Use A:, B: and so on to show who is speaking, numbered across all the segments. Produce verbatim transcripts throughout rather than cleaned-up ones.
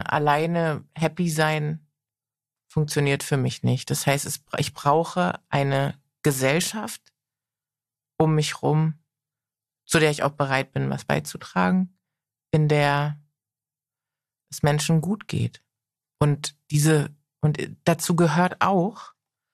A: alleine happy sein funktioniert für mich nicht. Das heißt, es, ich brauche eine Gesellschaft um mich rum, zu der ich auch bereit bin, was beizutragen, in der es Menschen gut geht. Und diese, und dazu gehört auch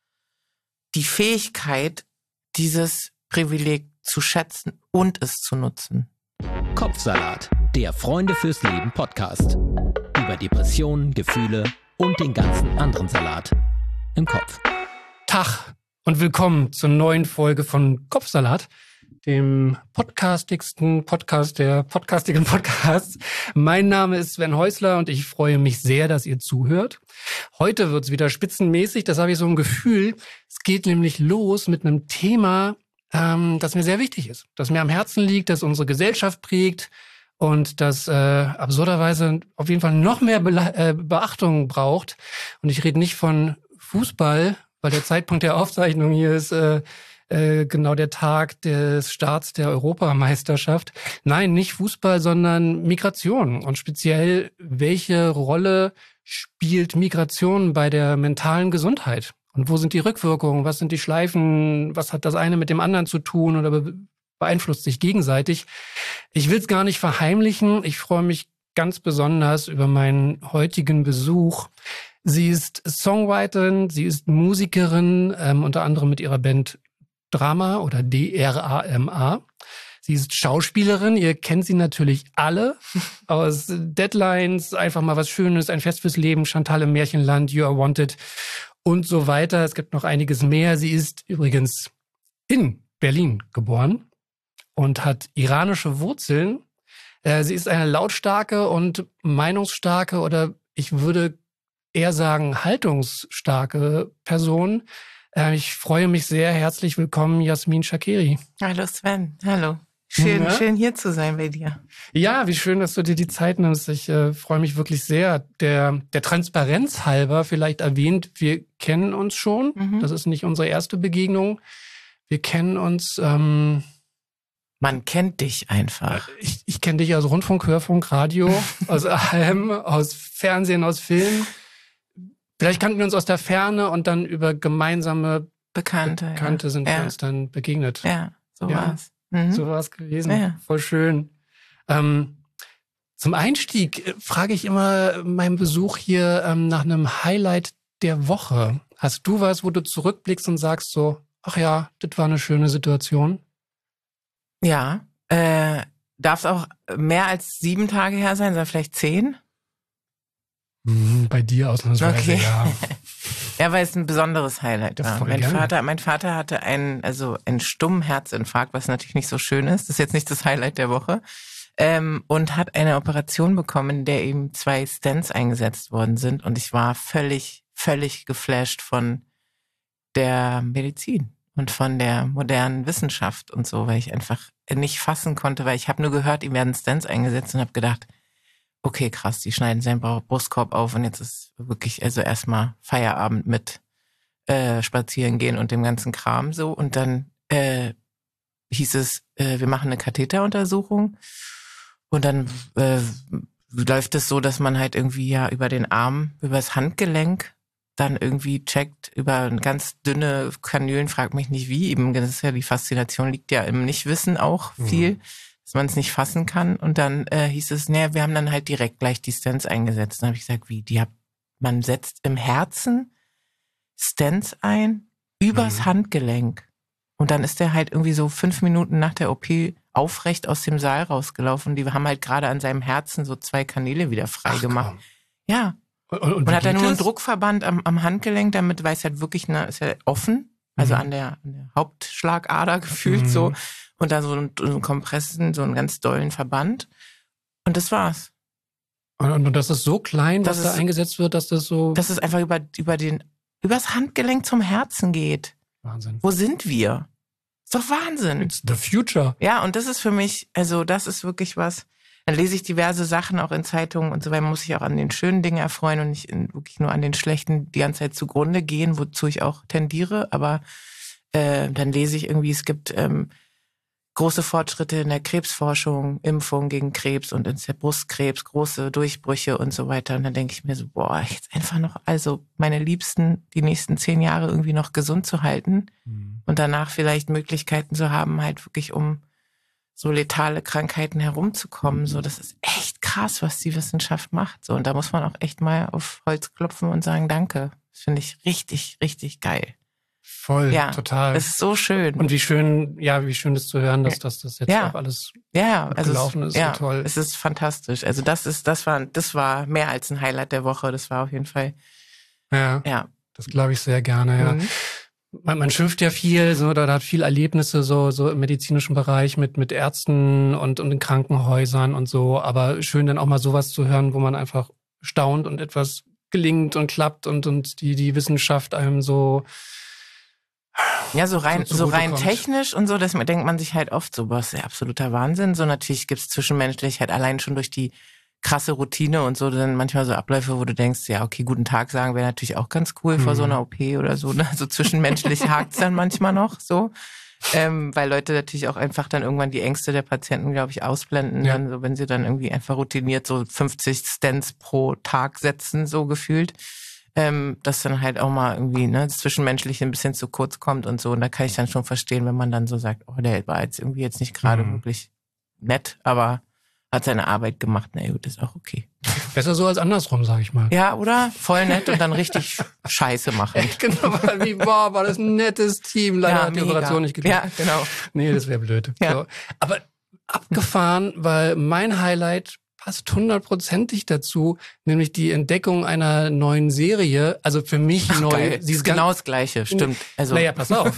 A: die Fähigkeit, dieses Privileg zu schätzen und es zu nutzen.
B: Kopfsalat, der Freunde fürs Leben Podcast. Über Depressionen, Gefühle und den ganzen anderen Salat im Kopf.
C: Tag und willkommen zur neuen Folge von Kopfsalat, dem podcastigsten Podcast der podcastigen Podcasts. Mein Name ist Sven Häusler und ich freue mich sehr, dass ihr zuhört. Heute wird's wieder spitzenmäßig, das habe ich so ein Gefühl. Es geht nämlich los mit einem Thema, ähm, das mir sehr wichtig ist, das mir am Herzen liegt, das unsere Gesellschaft prägt und das äh, absurderweise auf jeden Fall noch mehr Be- äh, Beachtung braucht. Und ich rede nicht von Fußball, weil der Zeitpunkt der Aufzeichnung hier ist äh, äh, genau der Tag des Starts der Europameisterschaft. Nein, nicht Fußball, sondern Migration. Und speziell, welche Rolle spielt Migration bei der mentalen Gesundheit? Und wo sind die Rückwirkungen? Was sind die Schleifen? Was hat das eine mit dem anderen zu tun oder be- beeinflusst sich gegenseitig? Ich will es gar nicht verheimlichen. Ich freue mich ganz besonders über meinen heutigen Besuch. Sie ist Songwriterin, sie ist Musikerin, ähm, unter anderem mit ihrer Band Drama oder D R A M A. Sie ist Schauspielerin, ihr kennt sie natürlich alle aus Deadlines, einfach mal was Schönes, ein Fest fürs Leben, Chantal im Märchenland, You Are Wanted und so weiter. Es gibt noch einiges mehr. Sie ist übrigens in Berlin geboren und hat iranische Wurzeln. Äh, sie ist eine lautstarke und meinungsstarke oder ich würde eher sagen haltungsstarke Person. Äh, ich freue mich sehr. Herzlich willkommen, Jasmin Shakeri.
A: Hallo Sven, hallo. Schön,
C: Ja.
A: schön hier zu sein bei dir.
C: Ja, wie schön, dass du dir die Zeit nimmst. Ich äh, freue mich wirklich sehr. Der, der Transparenz halber vielleicht erwähnt, wir kennen uns schon.
A: Mhm.
C: Das ist nicht unsere erste Begegnung. Wir kennen uns... Ähm,
A: Man kennt dich einfach.
C: Ich, ich kenne dich aus Rundfunk, Hörfunk, Radio, aus allem, aus Fernsehen, aus Film. Vielleicht kannten wir uns aus der Ferne und dann über gemeinsame
A: Bekannte.
C: Bekannte
A: ja.
C: sind
A: ja.
C: wir uns dann begegnet.
A: Ja, so
C: Ja.
A: war's. Mhm.
C: So war es gewesen.
A: Ja.
C: Voll schön. Ähm, zum Einstieg äh, frage ich immer meinen Besuch hier ähm, nach einem Highlight der Woche. Hast du was, wo du zurückblickst und sagst so, ach ja, das war eine schöne Situation?
A: Ja, äh, darf es auch mehr als sieben Tage her sein, sondern vielleicht zehn?
C: Mhm, bei dir ausnahmsweise,
A: Okay.
C: ja.
A: Ja, weil es ein besonderes Highlight
C: Ja,
A: war.
C: voll
A: Mein
C: gerne.
A: Vater, mein Vater hatte einen, also einen stummen Herzinfarkt, was natürlich nicht so schön ist. Das ist jetzt nicht das Highlight der Woche. Ähm, und hat eine Operation bekommen, in der ihm zwei Stents eingesetzt worden sind. Und ich war völlig, völlig geflasht von der Medizin und von der modernen Wissenschaft und so, weil ich einfach nicht fassen konnte, weil ich habe nur gehört, ihm werden Stents eingesetzt und habe gedacht, okay, krass, die schneiden seinen Brustkorb auf und jetzt ist wirklich also erstmal Feierabend mit äh, spazieren gehen und dem ganzen Kram so. Und dann äh, hieß es, äh, wir machen eine Katheteruntersuchung und dann äh, läuft es so, dass man halt irgendwie ja über den Arm, über das Handgelenk dann irgendwie checkt, über ganz dünne Kanülen, frag mich nicht wie, eben, das ist ja die Faszination, liegt ja im Nichtwissen auch viel. Mhm. Dass man es nicht fassen kann. Und dann äh, hieß es, naja, wir haben dann halt direkt gleich die Stents eingesetzt. Dann habe ich gesagt, wie? Die hab, man setzt im Herzen Stents ein, übers mhm. Handgelenk. Und dann ist der halt irgendwie so fünf Minuten nach der O P aufrecht aus dem Saal rausgelaufen. Die haben halt gerade an seinem Herzen so zwei Kanäle wieder frei gemacht. Ja. Und, und, und hat dann nur einen Druckverband am, am Handgelenk, damit, weil es halt wirklich, na, ist ja offen, also mhm. an, der, an der Hauptschlagader gefühlt mhm. so. Und da so einen, so einen Kompressen, so einen ganz dollen Verband. Und das war's.
C: Und, und das ist so klein,
A: das
C: was
A: ist,
C: da eingesetzt wird, dass das so...
A: Dass es einfach über, über den, übers Handgelenk zum Herzen geht.
C: Wahnsinn.
A: Wo sind wir? Ist doch Wahnsinn.
C: It's the future.
A: Ja, und das ist für mich, also das ist wirklich was. Dann lese ich diverse Sachen auch in Zeitungen und so weiter, muss ich auch an den schönen Dingen erfreuen und nicht in, wirklich nur an den schlechten die ganze Zeit zugrunde gehen, wozu ich auch tendiere. Aber äh, dann lese ich irgendwie, es gibt... Ähm, große Fortschritte in der Krebsforschung, Impfung gegen Krebs und in der Brustkrebs, große Durchbrüche und so weiter. Und dann denke ich mir so, boah, jetzt einfach noch, also meine Liebsten die nächsten zehn Jahre irgendwie noch gesund zu halten mhm. und danach vielleicht Möglichkeiten zu haben, halt wirklich um so letale Krankheiten herumzukommen. So, das ist echt krass, was die Wissenschaft macht. So, und da muss man auch echt mal auf Holz klopfen und sagen, danke. Das finde ich richtig, richtig geil.
C: Voll,
A: ja,
C: total.
A: Das ist so schön.
C: Und wie schön, ja, wie schön ist zu hören, dass, dass das jetzt
A: ja.
C: auch alles
A: ja,
C: gut
A: also
C: gelaufen ist.
A: Ja,
C: so toll.
A: Es ist fantastisch. Also das ist, das war, das war mehr als ein Highlight der Woche. Das war auf jeden Fall.
C: Ja,
A: ja.
C: Das glaube ich sehr gerne, ja. Mhm. Man, man schimpft ja viel, so, da, da hat viel Erlebnisse so, so im medizinischen Bereich mit, mit Ärzten und, und in Krankenhäusern und so. Aber schön dann auch mal sowas zu hören, wo man einfach staunt und etwas gelingt und klappt und, und die, die Wissenschaft einem so,
A: ja, so rein,
C: so,
A: so rein
C: kommt.
A: technisch und so, das denkt man sich halt oft so, was ist ja absoluter Wahnsinn. So natürlich gibt's zwischenmenschlich halt allein schon durch die krasse Routine und so, dann manchmal so Abläufe, wo du denkst, ja, okay, guten Tag sagen wäre natürlich auch ganz cool mhm. vor so einer O P oder so, ne? So zwischenmenschlich hakt's dann manchmal noch so. Ähm, weil Leute natürlich auch einfach dann irgendwann die Ängste der Patienten, glaube ich, ausblenden, ja. dann so, wenn sie dann irgendwie einfach routiniert so fünfzig Stents pro Tag setzen, so gefühlt. Ähm, dass dann halt auch mal irgendwie ne, das Zwischenmenschliche ein bisschen zu kurz kommt und so. Und da kann ich dann schon verstehen, wenn man dann so sagt, oh, der war jetzt irgendwie jetzt nicht gerade mhm. wirklich nett, aber hat seine Arbeit gemacht. Na gut, ist auch okay.
C: Besser so als andersrum, sag ich mal.
A: Ja, oder? Voll nett und dann richtig Scheiße machen.
C: Echt, genau, wie war, war das ein nettes Team. Leider ja, hat die mega. Operation nicht geklappt.
A: Ja, genau.
C: Nee, das wäre blöd. Ja. So. Aber abgefahren, weil mein Highlight passt hundertprozentig dazu, nämlich die Entdeckung einer neuen Serie. Also für mich
A: Ach,
C: neu.
A: Geil. Sie ist genau das Gleiche, stimmt. Also
C: naja, pass auf.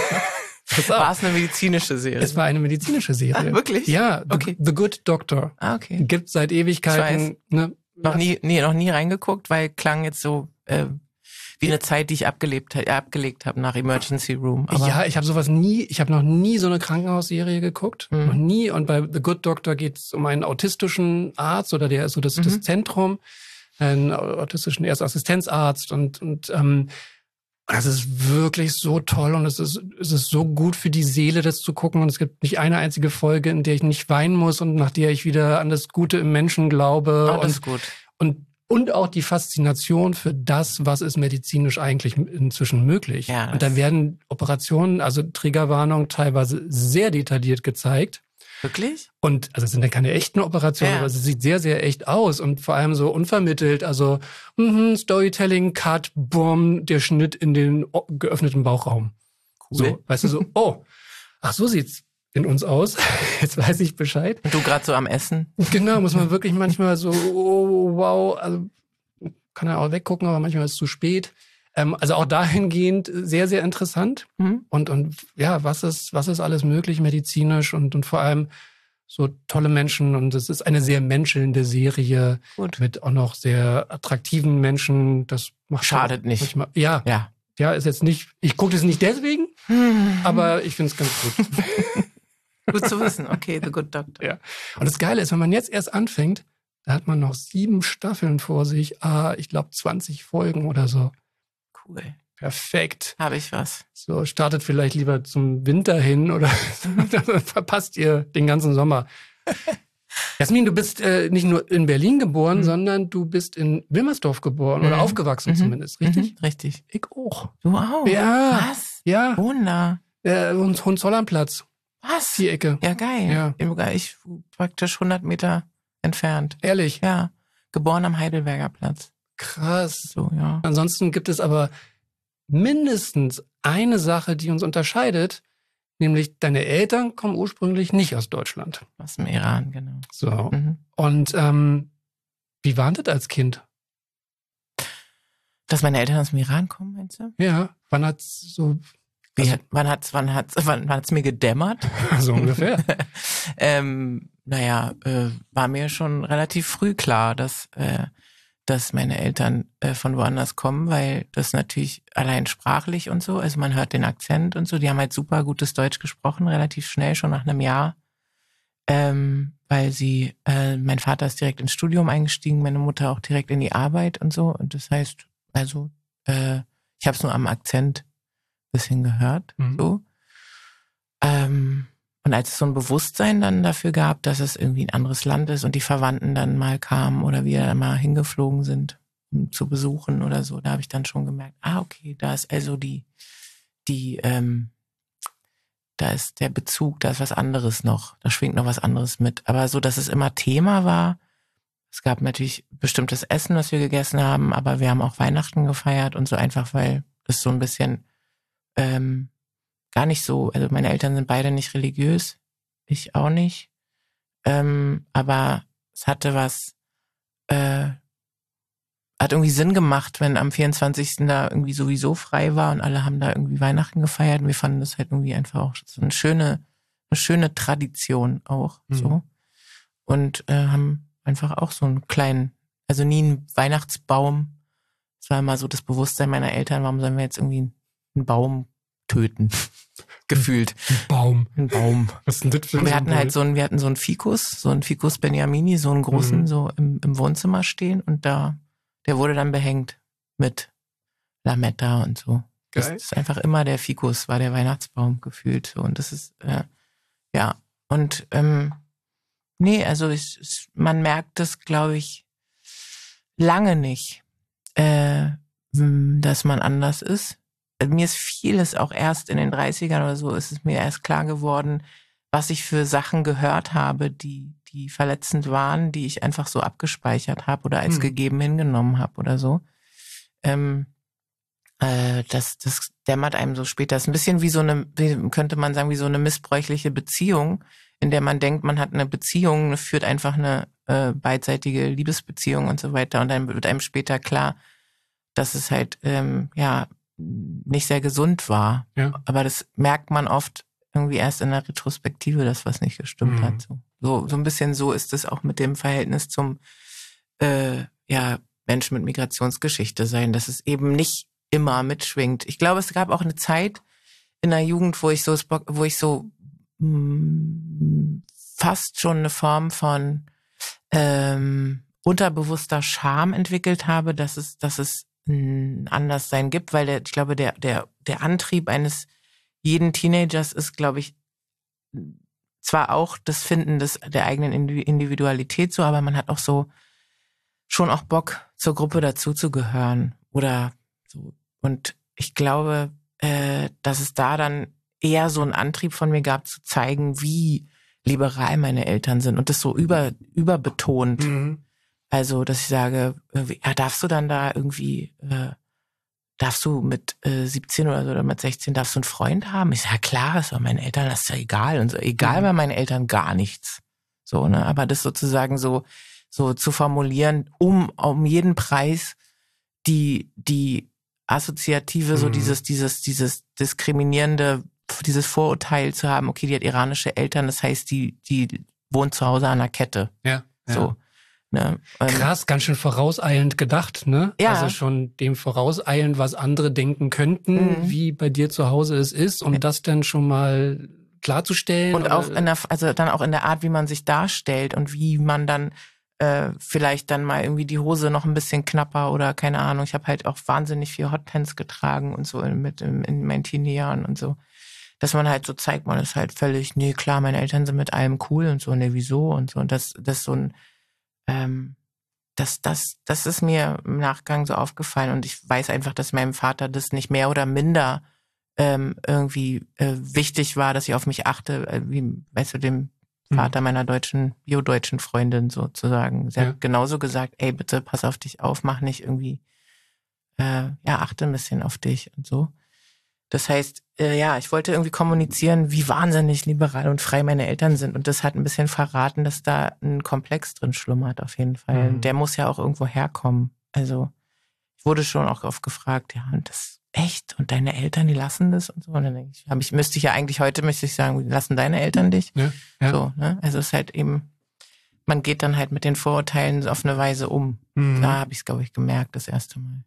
C: pass auf.
A: War es eine medizinische Serie?
C: Es war eine medizinische Serie.
A: Ah, wirklich?
C: Ja, The,
A: okay.
C: The Good Doctor.
A: Ah, okay.
C: Gibt seit Ewigkeiten. Ne?
A: Noch nie, nee, noch nie reingeguckt, weil klang jetzt so äh, wie eine Zeit, die ich abgelebt, äh, abgelegt habe nach Emergency Room. Aber
C: ja, ich habe sowas nie, ich habe noch nie so eine Krankenhausserie geguckt, mhm. noch nie. Und bei The Good Doctor geht es um einen autistischen Arzt oder der ist so das, mhm. das Zentrum, einen autistischen Erstassistenzarzt und und ähm, das ist wirklich so toll und es ist es ist so gut für die Seele, das zu gucken. Und es gibt nicht eine einzige Folge, in der ich nicht weinen muss und nach der ich wieder an das Gute im Menschen glaube.
A: Oh, das ist gut.
C: Und Und auch die Faszination für das, was ist medizinisch eigentlich inzwischen möglich.
A: Ja,
C: und da werden Operationen, also Triggerwarnung, teilweise sehr detailliert gezeigt.
A: Wirklich?
C: Und also es sind ja keine echten Operationen, ja. aber es sieht sehr, sehr echt aus und vor allem so unvermittelt. Also mm, Storytelling, Cut, Boom, der Schnitt in den geöffneten Bauchraum.
A: Cool.
C: So, weißt du, so, oh, ach so sieht's in uns aus. Jetzt weiß ich Bescheid.
A: Und du gerade so am Essen?
C: Genau, muss man wirklich manchmal so, oh, wow, also kann er auch weggucken, aber manchmal ist es zu spät. Ähm, also auch dahingehend sehr, sehr interessant. Mhm. Und, und ja, was ist, was ist alles möglich medizinisch und, und vor allem so tolle Menschen. Und es ist eine sehr menschelnde Serie. Gut. Mit auch noch sehr attraktiven Menschen. Das macht
A: Schadet nicht.
C: Manchmal, ja.
A: Ja.
C: Ja, ist jetzt nicht, ich gucke das nicht deswegen, hm. aber ich finde es ganz gut.
A: Gut zu wissen, okay, The Good Doctor.
C: Ja. Und das Geile ist, wenn man jetzt erst anfängt, da hat man noch sieben Staffeln vor sich, ah, ich glaube zwanzig Folgen oder so.
A: Cool.
C: Perfekt.
A: Habe ich was.
C: So, startet vielleicht lieber zum Winter hin oder dann verpasst ihr den ganzen Sommer. Jasmin, du bist äh, nicht nur in Berlin geboren, mhm. sondern du bist in Wilmersdorf geboren mhm. oder aufgewachsen mhm. zumindest, richtig?
A: Mhm. Richtig.
C: Ich auch.
A: Du auch?
C: Ja.
A: Was?
C: Ja.
A: Wunder.
C: Äh, Hohenzollernplatz.
A: Was?
C: Die Ecke.
A: Ja, geil. Ja. Ich praktisch hundert Meter entfernt.
C: Ehrlich?
A: Ja. Geboren am Heidelberger Platz.
C: Krass.
A: So, ja.
C: Ansonsten gibt es aber mindestens eine Sache, die uns unterscheidet, nämlich deine Eltern kommen ursprünglich nicht aus Deutschland.
A: Aus dem Iran, genau.
C: So.
A: Mhm.
C: Und ähm, wie war das als Kind?
A: Dass meine Eltern aus dem Iran kommen, meinst du?
C: Ja. Wann hat's so...
A: Wie, also, wann hat's, wann hat's, wann, wann hat's mir gedämmert?
C: So ungefähr.
A: ähm, naja, äh, war mir schon relativ früh klar, dass, äh, dass meine Eltern äh, von woanders kommen, weil das natürlich allein sprachlich und so, also man hört den Akzent und so, die haben halt super gutes Deutsch gesprochen, relativ schnell, schon nach einem Jahr, ähm, weil sie, äh, mein Vater ist direkt ins Studium eingestiegen, meine Mutter auch direkt in die Arbeit und so, und das heißt, also, äh, ich habe es nur am Akzent bisschen gehört, mhm. so. Ähm, und als es so ein Bewusstsein dann dafür gab, dass es irgendwie ein anderes Land ist und die Verwandten dann mal kamen oder wir dann mal hingeflogen sind, um zu besuchen oder so, da habe ich dann schon gemerkt, ah, okay, da ist also die, die, ähm, da ist der Bezug, da ist was anderes noch, da schwingt noch was anderes mit. Aber so, dass es immer Thema war, es gab natürlich bestimmtes Essen, was wir gegessen haben, aber wir haben auch Weihnachten gefeiert und so einfach, weil es so ein bisschen ähm, gar nicht so, also meine Eltern sind beide nicht religiös, ich auch nicht, ähm, aber es hatte was, äh, hat irgendwie Sinn gemacht, wenn am vierundzwanzigsten da irgendwie sowieso frei war und alle haben da irgendwie Weihnachten gefeiert und wir fanden das halt irgendwie einfach auch so eine schöne, eine schöne Tradition auch, mhm. so. Und äh, haben einfach auch so einen kleinen, also nie einen Weihnachtsbaum. Das war immer so das Bewusstsein meiner Eltern, warum sollen wir jetzt irgendwie einen Baum töten? Gefühlt.
C: Ein Baum.
A: Ein Baum.
C: Was ist denn das für ein
A: Wir hatten
C: Symbol?
A: halt so einen, wir hatten so einen Ficus, so einen Ficus Beniamini, so einen großen, mhm. so im, im Wohnzimmer stehen und da, der wurde dann behängt mit Lametta und so. Geil. Das ist einfach immer der Ficus, war der Weihnachtsbaum gefühlt. So. Und das ist, äh, ja. Und, ähm, nee, also ich, ich, man merkt das, glaube ich, lange nicht, äh, dass man anders ist. Mir ist vieles auch erst in den dreißigern oder so, ist es mir erst klar geworden, was ich für Sachen gehört habe, die die verletzend waren, die ich einfach so abgespeichert habe oder als hm. gegeben hingenommen habe oder so. Ähm, äh, das, das dämmert einem so später. Das ist ein bisschen wie so eine, könnte man sagen, wie so eine missbräuchliche Beziehung, in der man denkt, man hat eine Beziehung, führt einfach eine äh, beidseitige Liebesbeziehung und so weiter. Und dann wird einem später klar, dass es halt ähm, ja nicht sehr gesund war. Ja. Aber das merkt man oft irgendwie erst in der Retrospektive, dass was nicht gestimmt mhm. hat. So. so so ein bisschen so ist es auch mit dem Verhältnis zum äh, ja Menschen mit Migrationsgeschichte sein, dass es eben nicht immer mitschwingt. Ich glaube, es gab auch eine Zeit in der Jugend, wo ich so wo ich so mh, fast schon eine Form von ähm, unterbewusster Scham entwickelt habe, dass es dass es ein Anderssein gibt, weil der, ich glaube, der der der Antrieb eines jeden Teenagers ist, glaube ich, zwar auch das Finden des der eigenen Individualität so, aber man hat auch so schon auch Bock, zur Gruppe dazuzugehören oder so. Und ich glaube, äh, dass es da dann eher so einen Antrieb von mir gab, zu zeigen, wie liberal meine Eltern sind und das so über überbetont. Mhm. Also, dass ich sage, ja, darfst du dann da irgendwie, äh, darfst du mit äh, siebzehn oder so oder mit sechzehn, darfst du einen Freund haben? Ich sage, ja klar, das war meinen Eltern, das ist ja egal. Und so, egal mhm. war meinen Eltern gar nichts. So, ne? Aber das sozusagen so, so zu formulieren, um, um jeden Preis die, die assoziative, mhm. so dieses, dieses, dieses diskriminierende, dieses Vorurteil zu haben, okay, die hat iranische Eltern, das heißt, die, die wohnt zu Hause an der Kette.
C: Ja. ja.
A: So. Ne? Ähm,
C: Krass, ganz schön vorauseilend gedacht, ne?
A: Ja.
C: Also schon dem vorauseilend, was andere denken könnten, mhm. wie bei dir zu Hause es ist, um das dann schon mal klarzustellen.
A: Und
C: oder?
A: auch in der, also dann auch in der Art, wie man sich darstellt und wie man dann äh, vielleicht dann mal irgendwie die Hose noch ein bisschen knapper oder keine Ahnung. Ich habe halt auch wahnsinnig viel Hotpants getragen und so mit in, in meinen Teenie-Jahren und so. Dass man halt so zeigt, man ist halt völlig, nee, klar, meine Eltern sind mit allem cool und so, nee, wieso und so. Und das, das so ein Ähm, das, das, das ist mir im Nachgang so aufgefallen und ich weiß einfach, dass meinem Vater das nicht mehr oder minder ähm, irgendwie äh, wichtig war, dass ich auf mich achte, äh, wie, weißt du, dem Vater mhm. meiner deutschen, bio-deutschen Freundin sozusagen. Sie ja. hat genauso gesagt, ey, bitte pass auf dich auf, mach nicht irgendwie, äh, ja, achte ein bisschen auf dich und so. Das heißt, äh, ja, ich wollte irgendwie kommunizieren, wie wahnsinnig liberal und frei meine Eltern sind. Und das hat ein bisschen verraten, dass da ein Komplex drin schlummert, auf jeden Fall. Mhm. Der muss ja auch irgendwo herkommen. Also, ich wurde schon auch oft gefragt, ja, und das echt? Und deine Eltern, die lassen das und so? Und dann denke ich, hab ich, müsste ich ja eigentlich heute, müsste ich sagen, lassen deine Eltern dich? Ja, ja. So, ne? Also, es ist halt eben, man geht dann halt mit den Vorurteilen auf eine Weise um. Mhm. Da habe ich es, glaube ich, gemerkt, das erste Mal.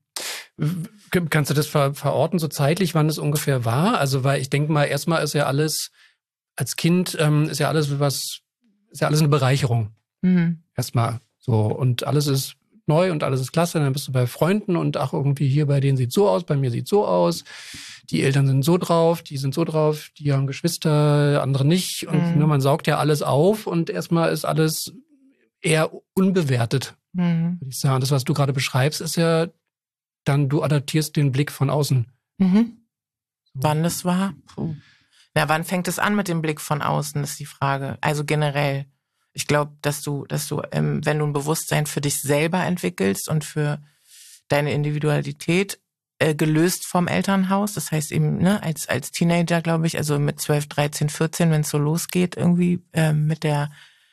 C: Kannst du das ver- verorten, so zeitlich, wann es ungefähr war? Also, weil ich denke mal, erstmal ist ja alles, als Kind ähm, ist ja alles was, ist ja alles eine Bereicherung. Mhm. Erstmal so. Und alles ist neu und alles ist klasse. Dann bist du bei Freunden und ach, irgendwie hier bei denen sieht so aus, bei mir sieht so aus. Die Eltern sind so drauf, die sind so drauf, die haben Geschwister, andere nicht. Und mhm. ne, man saugt ja alles auf und erstmal ist alles eher unbewertet, mhm. würde ich sagen. Das, was du gerade beschreibst, ist ja dann, du adaptierst den Blick von außen.
A: Mhm. So. Wann das war? Puh. Na, wann fängt es an mit dem Blick von außen, ist die Frage. Also generell. Ich glaube, dass du, dass du, ähm, wenn du ein Bewusstsein für dich selber entwickelst und für deine Individualität, äh, gelöst vom Elternhaus, das heißt eben, ne, als, als Teenager, glaube ich, also mit zwölf, dreizehn, vierzehn, wenn es so losgeht, irgendwie, ähm, mit der,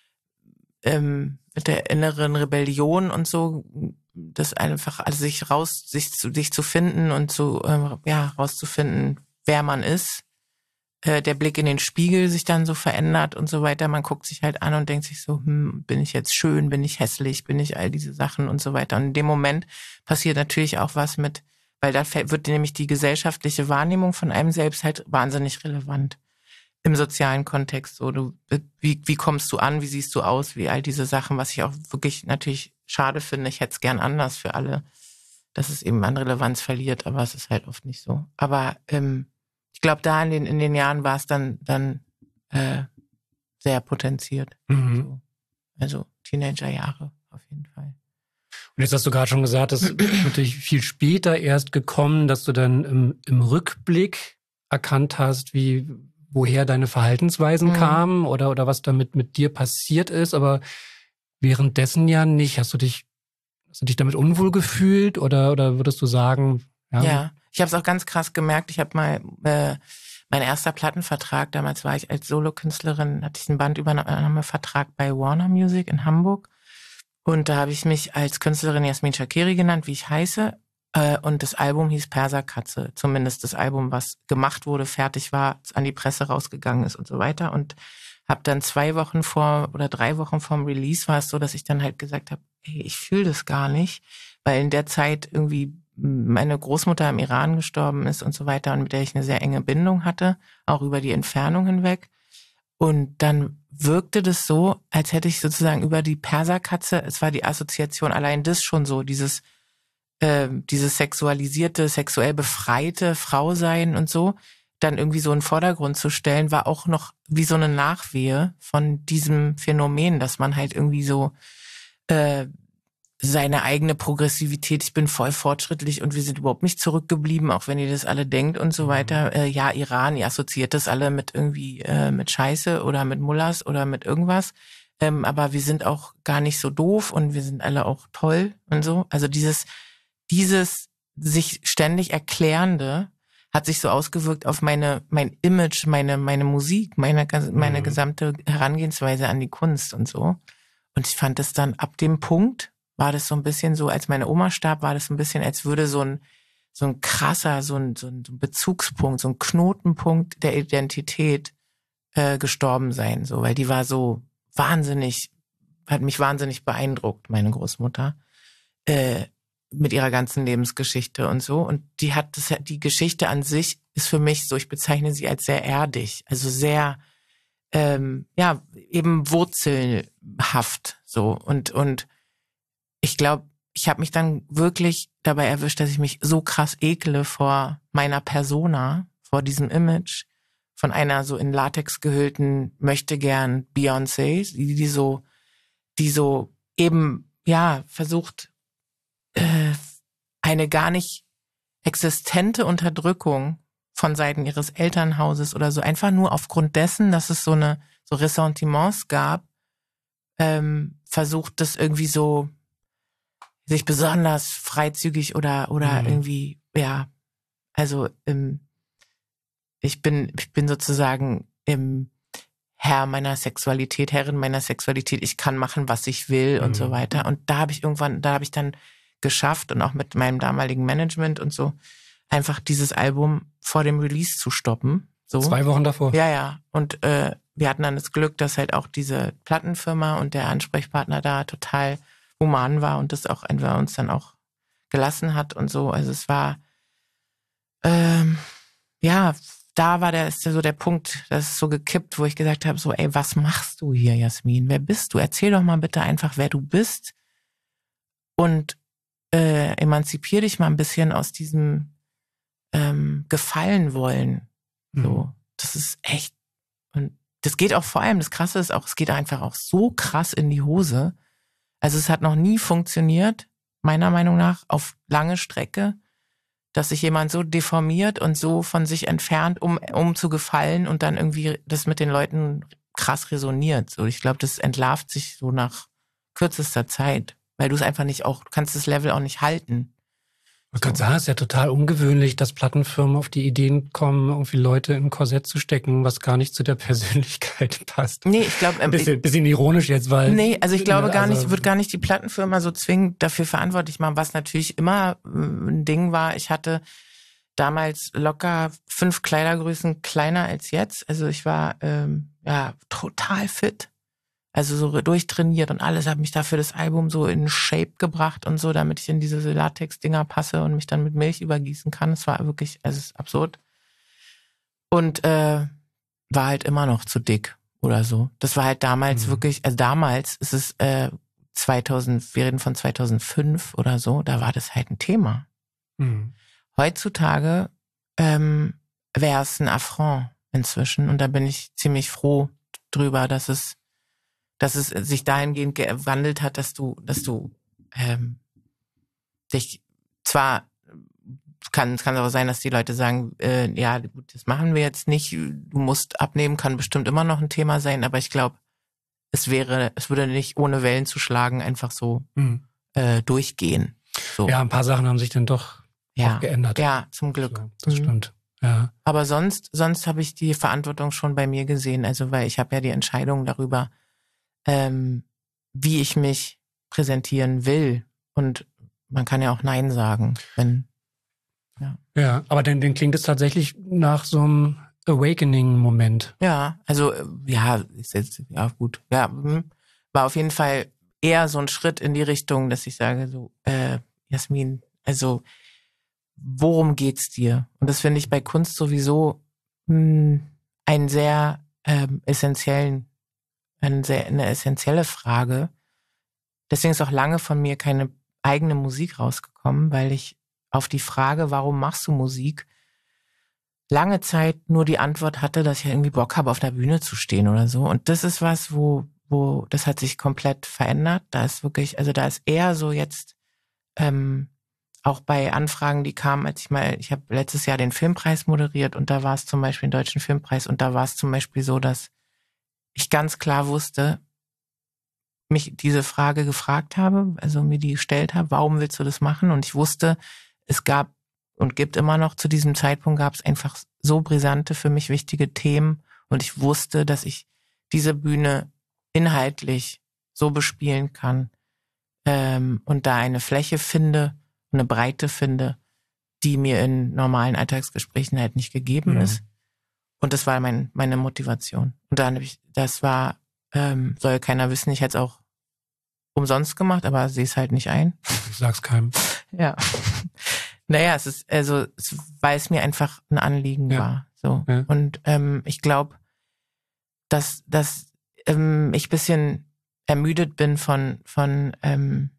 A: ähm, mit der inneren Rebellion und so, das einfach, also sich raus, sich zu, sich zu finden und zu, äh, ja, rauszufinden, wer man ist. Der Blick in den Spiegel sich dann so verändert und so weiter. Man guckt sich halt an und denkt sich so, hm, bin ich jetzt schön, bin ich hässlich, bin ich all diese Sachen und so weiter. Und in dem Moment passiert natürlich auch was mit, weil da wird nämlich die gesellschaftliche Wahrnehmung von einem selbst halt wahnsinnig relevant im sozialen Kontext. So, du, wie, wie kommst du an, wie siehst du aus, wie all diese Sachen, was ich auch wirklich natürlich schade finde. Ich hätte es gern anders für alle, dass es eben an Relevanz verliert, aber es ist halt oft nicht so. Aber ähm, ich glaube, da in den, in den Jahren war es dann, dann äh, sehr potenziert.
C: Mhm.
A: So. Also Teenagerjahre auf jeden Fall.
C: Und jetzt hast du gerade schon gesagt, das ist natürlich viel später erst gekommen, dass du dann im, im Rückblick erkannt hast, wie woher deine Verhaltensweisen mhm. kamen oder, oder was damit mit dir passiert ist. Aber währenddessen ja nicht. Hast du dich, hast du dich damit unwohl gefühlt oder, oder würdest du sagen, ja,
A: ja. Ich habe es auch ganz krass gemerkt. Ich habe mal äh, mein erster Plattenvertrag, damals war ich als Solokünstlerin, hatte ich einen Bandübernahmevertrag bei Warner Music in Hamburg. Und da habe ich mich als Künstlerin Jasmin Shakiri genannt, wie ich heiße. Äh, und das Album hieß Perserkatze. Zumindest das Album, was gemacht wurde, fertig war, an die Presse rausgegangen ist und so weiter. Und habe dann zwei Wochen vor oder drei Wochen vorm Release war es so, dass ich dann halt gesagt habe, hey, ich fühle das gar nicht. Weil in der Zeit irgendwie meine Großmutter im Iran gestorben ist und so weiter und mit der ich eine sehr enge Bindung hatte, auch über die Entfernung hinweg. Und dann wirkte das so, als hätte ich sozusagen über die Perserkatze, es war die Assoziation, allein das schon so, dieses, äh, dieses sexualisierte, sexuell befreite Frausein und so, dann irgendwie so in den Vordergrund zu stellen, war auch noch wie so eine Nachwehe von diesem Phänomen, dass man halt irgendwie so äh, seine eigene Progressivität, ich bin voll fortschrittlich und wir sind überhaupt nicht zurückgeblieben, auch wenn ihr das alle denkt und so weiter. Äh, ja, Iran, ihr assoziiert das alle mit irgendwie äh, mit Scheiße oder mit Mullahs oder mit irgendwas. Ähm, aber wir sind auch gar nicht so doof und wir sind alle auch toll und so. Also dieses, dieses sich ständig Erklärende hat sich so ausgewirkt auf meine, mein Image, meine, meine Musik, meine, meine mhm. gesamte Herangehensweise an die Kunst und so. Und ich fand es dann ab dem Punkt, war das so ein bisschen so, als meine Oma starb, war das ein bisschen, als würde so ein, so ein krasser, so ein, so ein Bezugspunkt, so ein Knotenpunkt der Identität äh, gestorben sein, so, weil die war so wahnsinnig, hat mich wahnsinnig beeindruckt, meine Großmutter, äh, mit ihrer ganzen Lebensgeschichte und so. Und die hat das, die Geschichte an sich ist für mich so, ich bezeichne sie als sehr erdig, also sehr, ähm, ja, eben wurzelhaft, so und und ich glaube, ich habe mich dann wirklich dabei erwischt, dass ich mich so krass ekle vor meiner Persona, vor diesem Image von einer so in Latex gehüllten möchte gern Beyoncé, die, die so, die so eben ja versucht äh, eine gar nicht existente Unterdrückung von Seiten ihres Elternhauses oder so einfach nur aufgrund dessen, dass es so eine so Ressentiments gab, ähm, versucht das irgendwie so sich besonders freizügig oder oder mhm. irgendwie, ja, also ähm, ich bin ich bin sozusagen im Herr meiner Sexualität, Herrin meiner Sexualität, ich kann machen, was ich will mhm. und so weiter. Und da habe ich irgendwann, da habe ich dann geschafft und auch mit meinem damaligen Management und so, einfach dieses Album vor dem Release zu stoppen. So.
C: Zwei Wochen davor?
A: Ja, ja. Und äh, wir hatten dann das Glück, dass halt auch diese Plattenfirma und der Ansprechpartner da total human war und das auch einfach uns dann auch gelassen hat und so. Also es war, ähm, ja, da war der, ist so der Punkt, das ist so gekippt, wo ich gesagt habe, so, ey, was machst du hier, Jasmin? Wer bist du? Erzähl doch mal bitte einfach, wer du bist und äh, emanzipier dich mal ein bisschen aus diesem ähm, Gefallen wollen. So, mhm. Das ist echt, und das geht auch vor allem, das Krasse ist auch, es geht einfach auch so krass in die Hose. Also es hat noch nie funktioniert, meiner Meinung nach, auf lange Strecke, dass sich jemand so deformiert und so von sich entfernt, um, um zu gefallen und dann irgendwie das mit den Leuten krass resoniert. So, ich glaube, das entlarvt sich so nach kürzester Zeit, weil du es einfach nicht auch, du kannst das Level auch nicht halten.
C: Man kann sagen, es ist ja total ungewöhnlich, dass Plattenfirmen auf die Ideen kommen, irgendwie Leute in ein Korsett zu stecken, was gar nicht zu der Persönlichkeit passt.
A: Nee, ich glaube... Ähm,
C: bisschen, bisschen ironisch jetzt, weil...
A: Nee, also ich glaube
C: ne,
A: gar
C: also,
A: nicht, ich würde gar nicht die Plattenfirma so zwingend dafür verantwortlich machen, was natürlich immer ein Ding war. Ich hatte damals locker fünf Kleidergrößen kleiner als jetzt. Also ich war ähm, ja total fit. Also so durchtrainiert und alles, habe mich dafür das Album so in Shape gebracht und so, damit ich in diese Latex-Dinger passe und mich dann mit Milch übergießen kann. Es war wirklich, also es ist absurd. Und äh, war halt immer noch zu dick oder so. Das war halt damals mhm. wirklich, also damals ist es äh, zweitausend, wir reden von zweitausendfünf oder so, da war das halt ein Thema. Mhm. Heutzutage ähm, wäre es ein Affront inzwischen und da bin ich ziemlich froh drüber, dass es dass es sich dahingehend gewandelt hat, dass du, dass du ähm, dich zwar kann, es kann aber sein, dass die Leute sagen, äh, ja, gut, das machen wir jetzt nicht. Du musst abnehmen, kann bestimmt immer noch ein Thema sein, aber ich glaube, es wäre, es würde nicht ohne Wellen zu schlagen einfach so mhm. äh, durchgehen. So.
C: Ja, ein paar Sachen haben sich dann doch
A: ja.
C: auch geändert.
A: Ja, zum Glück.
C: So, das mhm. stimmt. Ja.
A: Aber sonst, sonst habe ich die Verantwortung schon bei mir gesehen. Also weil ich habe ja die Entscheidung darüber, Ähm, wie ich mich präsentieren will. Und man kann ja auch Nein sagen, wenn, ja.
C: Ja, aber dann, dann klingt es tatsächlich nach so einem Awakening-Moment.
A: Ja, also, ja, ist jetzt, ja, gut. Ja, war auf jeden Fall eher so ein Schritt in die Richtung, dass ich sage, so, äh, Jasmin, also, worum geht's dir? Und das finde ich bei Kunst sowieso mh, einen sehr ähm, essentiellen Eine, sehr, eine essentielle Frage. Deswegen ist auch lange von mir keine eigene Musik rausgekommen, weil ich auf die Frage, warum machst du Musik, lange Zeit nur die Antwort hatte, dass ich irgendwie Bock habe, auf der Bühne zu stehen oder so. Und das ist was, wo, wo, das hat sich komplett verändert. Da ist wirklich, also da ist eher so jetzt, ähm, auch bei Anfragen, die kamen, als ich mal, ich habe letztes Jahr den Filmpreis moderiert und da war es zum Beispiel den Deutschen Filmpreis und da war es zum Beispiel so, dass ich ganz klar wusste, mich diese Frage gefragt habe, also mir die gestellt habe, warum willst du das machen? Und ich wusste, es gab und gibt immer noch, zu diesem Zeitpunkt gab es einfach so brisante, für mich wichtige Themen und ich wusste, dass ich diese Bühne inhaltlich so bespielen kann ähm, und da eine Fläche finde, eine Breite finde, die mir in normalen Alltagsgesprächen halt nicht gegeben mhm. ist. Und das war mein, meine Motivation. Und dann habe ich, das war, ähm, soll keiner wissen, ich hätte es auch umsonst gemacht, aber sehe es halt nicht ein.
C: Ich sag's keinem.
A: Ja. Naja, es ist, also, es, weil es mir einfach ein Anliegen ja. war. So. Ja. Und ähm, ich glaube, dass, dass ähm, ich bisschen ermüdet bin von, von ähm,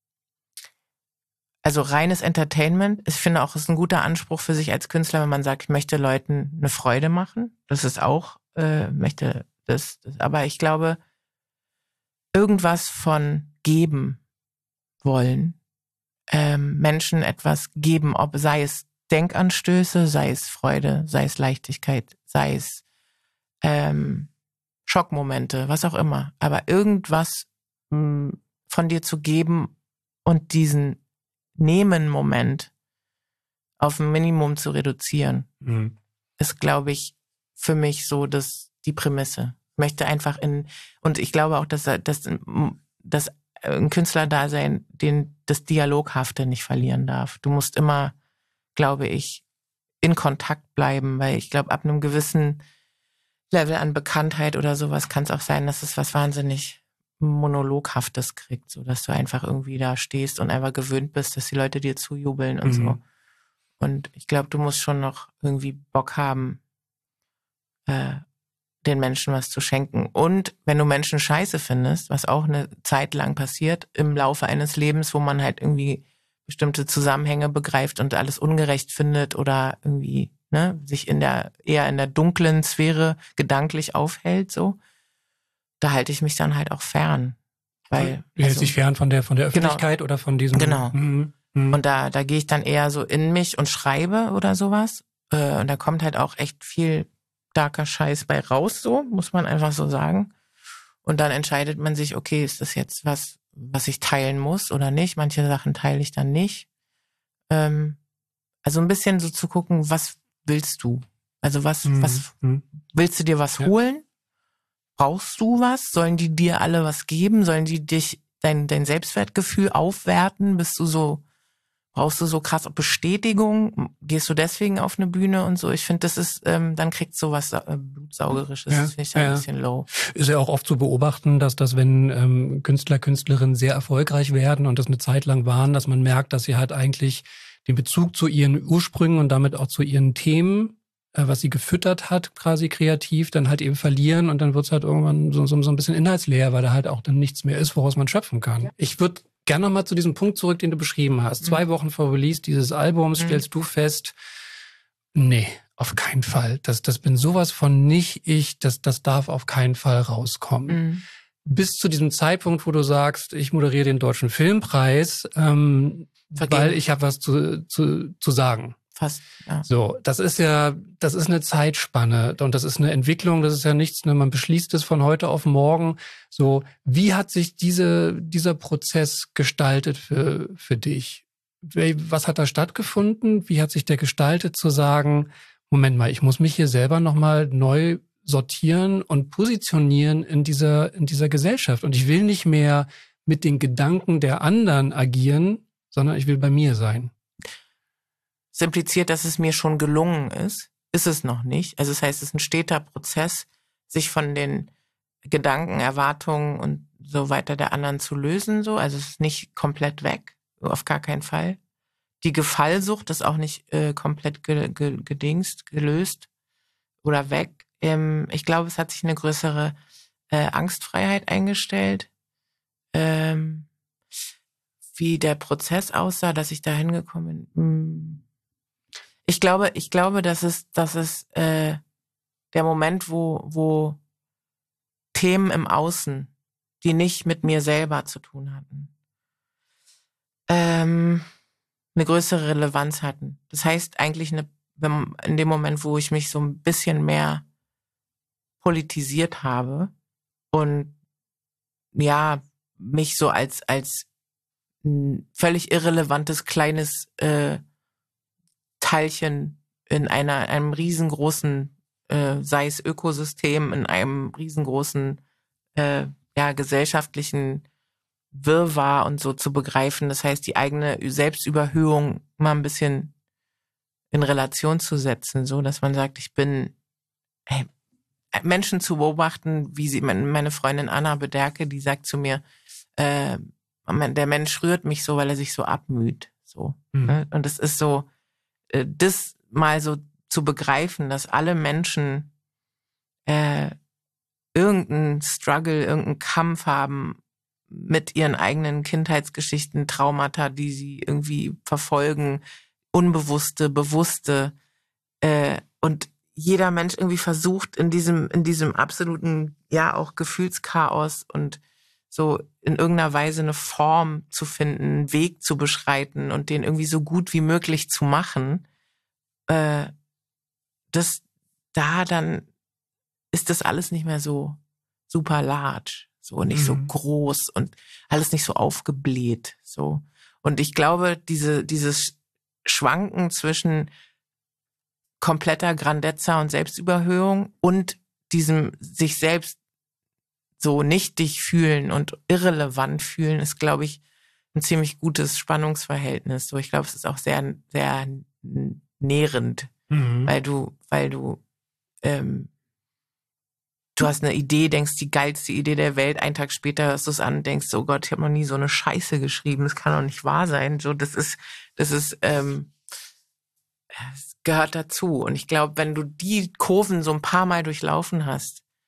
A: also reines Entertainment. Ich finde auch, es ist ein guter Anspruch für sich als Künstler, wenn man sagt, ich möchte Leuten eine Freude machen. Das ist auch, äh, möchte das, das. Aber ich glaube, irgendwas von geben wollen, ähm, Menschen etwas geben, ob sei es Denkanstöße, sei es Freude, sei es Leichtigkeit, sei es ähm, Schockmomente, was auch immer. Aber irgendwas mh, von dir zu geben und diesen Nehmen-Moment auf ein Minimum zu reduzieren, mhm. ist, glaube ich, für mich so das, die Prämisse. Ich möchte einfach in, und ich glaube auch, dass, dass, dass ein Künstlerdasein den, das Dialoghafte nicht verlieren darf. Du musst immer, glaube ich, in Kontakt bleiben, weil ich glaube, ab einem gewissen Level an Bekanntheit oder sowas kann es auch sein, dass es was wahnsinnig Monologhaftes kriegt, so dass du einfach irgendwie da stehst und einfach gewöhnt bist, dass die Leute dir zujubeln und mhm. so. Und ich glaube, du musst schon noch irgendwie Bock haben, äh, den Menschen was zu schenken. Und wenn du Menschen scheiße findest, was auch eine Zeit lang passiert im Laufe eines Lebens, wo man halt irgendwie bestimmte Zusammenhänge begreift und alles ungerecht findet oder irgendwie ne, sich in der eher in der dunklen Sphäre gedanklich aufhält, so, da halte ich mich dann halt auch fern. Weil,
C: du hältst
A: also,
C: dich fern von der von der Öffentlichkeit
A: genau,
C: oder von diesem...
A: Genau.
C: Mhm. Mhm.
A: Und da da gehe ich dann eher so in mich und schreibe oder sowas. Äh, und da kommt halt auch echt viel darker Scheiß bei raus, so, muss man einfach so sagen. Und dann entscheidet man sich, okay, ist das jetzt was, was ich teilen muss oder nicht? Manche Sachen teile ich dann nicht. Ähm, also ein bisschen so zu gucken, was willst du? Also was,
C: Mhm.
A: was
C: Mhm.
A: willst du dir was
C: Ja.
A: holen? Brauchst du was? Sollen die dir alle was geben? Sollen die dich, dein, dein Selbstwertgefühl aufwerten? Bist du so, brauchst du so krass Bestätigung? Gehst du deswegen auf eine Bühne und so? Ich finde, das ist, ähm, dann kriegt sowas äh, Blutsaugerisches.
C: Ja,
A: Das finde ich ja
C: ja.
A: ein bisschen low.
C: Ist ja auch oft zu beobachten, dass das, wenn ähm, Künstler, Künstlerinnen sehr erfolgreich werden und das eine Zeit lang waren, dass man merkt, dass sie halt eigentlich den Bezug zu ihren Ursprüngen und damit auch zu ihren Themen, äh, was sie gefüttert hat, quasi kreativ, dann halt eben verlieren und dann wird's halt irgendwann so, so, so ein bisschen inhaltsleer, weil da halt auch dann nichts mehr ist, woraus man schöpfen kann. Ja. Ich würde gerne nochmal zu diesem Punkt zurück, den du beschrieben hast. Mhm. Zwei Wochen vor Release dieses Albums mhm. stellst du fest, nee, auf keinen Fall. Das, das bin sowas von nicht ich, das, das darf auf keinen Fall rauskommen. Mhm. Bis zu diesem Zeitpunkt, wo du sagst, ich moderiere den Deutschen Filmpreis, ähm, weil ich habe was zu, zu, zu sagen.
A: Fast, ja.
C: So, das ist ja, das ist eine Zeitspanne und das ist eine Entwicklung, das ist ja nichts, ne, man beschließt es von heute auf morgen. So, wie hat sich diese, dieser Prozess gestaltet für, für dich? Was hat da stattgefunden? Wie hat sich der gestaltet, zu sagen, Moment mal, ich muss mich hier selber nochmal neu sortieren und positionieren in dieser, in dieser Gesellschaft. Und ich will nicht mehr mit den Gedanken der anderen agieren, sondern ich will bei mir sein.
A: Es impliziert, dass es mir schon gelungen ist. Ist es noch nicht. Also das heißt, es ist ein steter Prozess, sich von den Gedanken, Erwartungen und so weiter der anderen zu lösen. So, also es ist nicht komplett weg, auf gar keinen Fall. Die Gefallsucht ist auch nicht äh, komplett ge- ge- gedingst, gelöst oder weg. Ähm, ich glaube, es hat sich eine größere äh, Angstfreiheit eingestellt. Ähm, wie der Prozess aussah, dass ich da hingekommen bin. Ich glaube, ich glaube, dass es, dass es äh, der Moment, wo, wo Themen im Außen, die nicht mit mir selber zu tun hatten, ähm, eine größere Relevanz hatten. Das heißt eigentlich eine, in dem Moment, wo ich mich so ein bisschen mehr politisiert habe und ja, mich so als als ein völlig irrelevantes kleines äh, Teilchen in einer einem riesengroßen, äh, sei es Ökosystem, in einem riesengroßen äh, ja gesellschaftlichen Wirrwarr und so zu begreifen. Das heißt, die eigene Selbstüberhöhung mal ein bisschen in Relation zu setzen, so dass man sagt, ich bin hey, Menschen zu beobachten, wie sie meine Freundin Anna Bederke, die sagt zu mir, äh, der Mensch rührt mich so, weil er sich so abmüht, so. Mhm. Ne? Und es ist so, äh, das mal so zu begreifen, dass alle Menschen äh, irgendeinen Struggle, irgendeinen Kampf haben mit ihren eigenen Kindheitsgeschichten, Traumata, die sie irgendwie verfolgen, unbewusste, bewusste, äh, und jeder Mensch irgendwie versucht, in diesem, in diesem absoluten, ja, auch Gefühlschaos und so in irgendeiner Weise eine Form zu finden, einen Weg zu beschreiten und den irgendwie so gut wie möglich zu machen, äh, das, da dann ist das alles nicht mehr so super large, so nicht mhm. so groß und alles nicht so aufgebläht, so. Und ich glaube, diese, dieses Schwanken zwischen kompletter Grandezza und Selbstüberhöhung und diesem sich selbst so nichtig fühlen und irrelevant fühlen, ist, glaube ich, ein ziemlich gutes Spannungsverhältnis. So, ich glaube, es ist auch sehr, sehr nährend, mhm. weil du, weil du, ähm, du hast eine Idee, denkst, die geilste Idee der Welt, einen Tag später hörst du es an, denkst, oh Gott, ich habe noch nie so eine Scheiße geschrieben, das kann doch nicht wahr sein. So, das ist, das ist, ähm, es gehört dazu. Und ich glaube, wenn du die Kurven so ein paar Mal durchlaufen hast,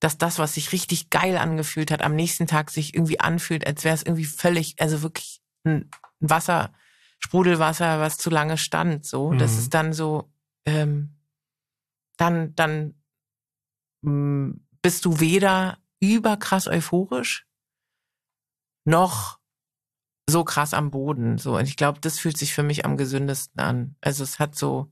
A: dass das, was sich richtig geil angefühlt hat, am nächsten Tag sich irgendwie anfühlt, als wäre es irgendwie völlig, also wirklich ein Wasser, Sprudelwasser, was zu lange stand, so. Mhm. Das ist dann so, ähm, dann, dann mh, bist du weder überkrass euphorisch, noch so krass am Boden, so. Und ich glaube, das fühlt sich für mich am gesündesten an. Also es hat so,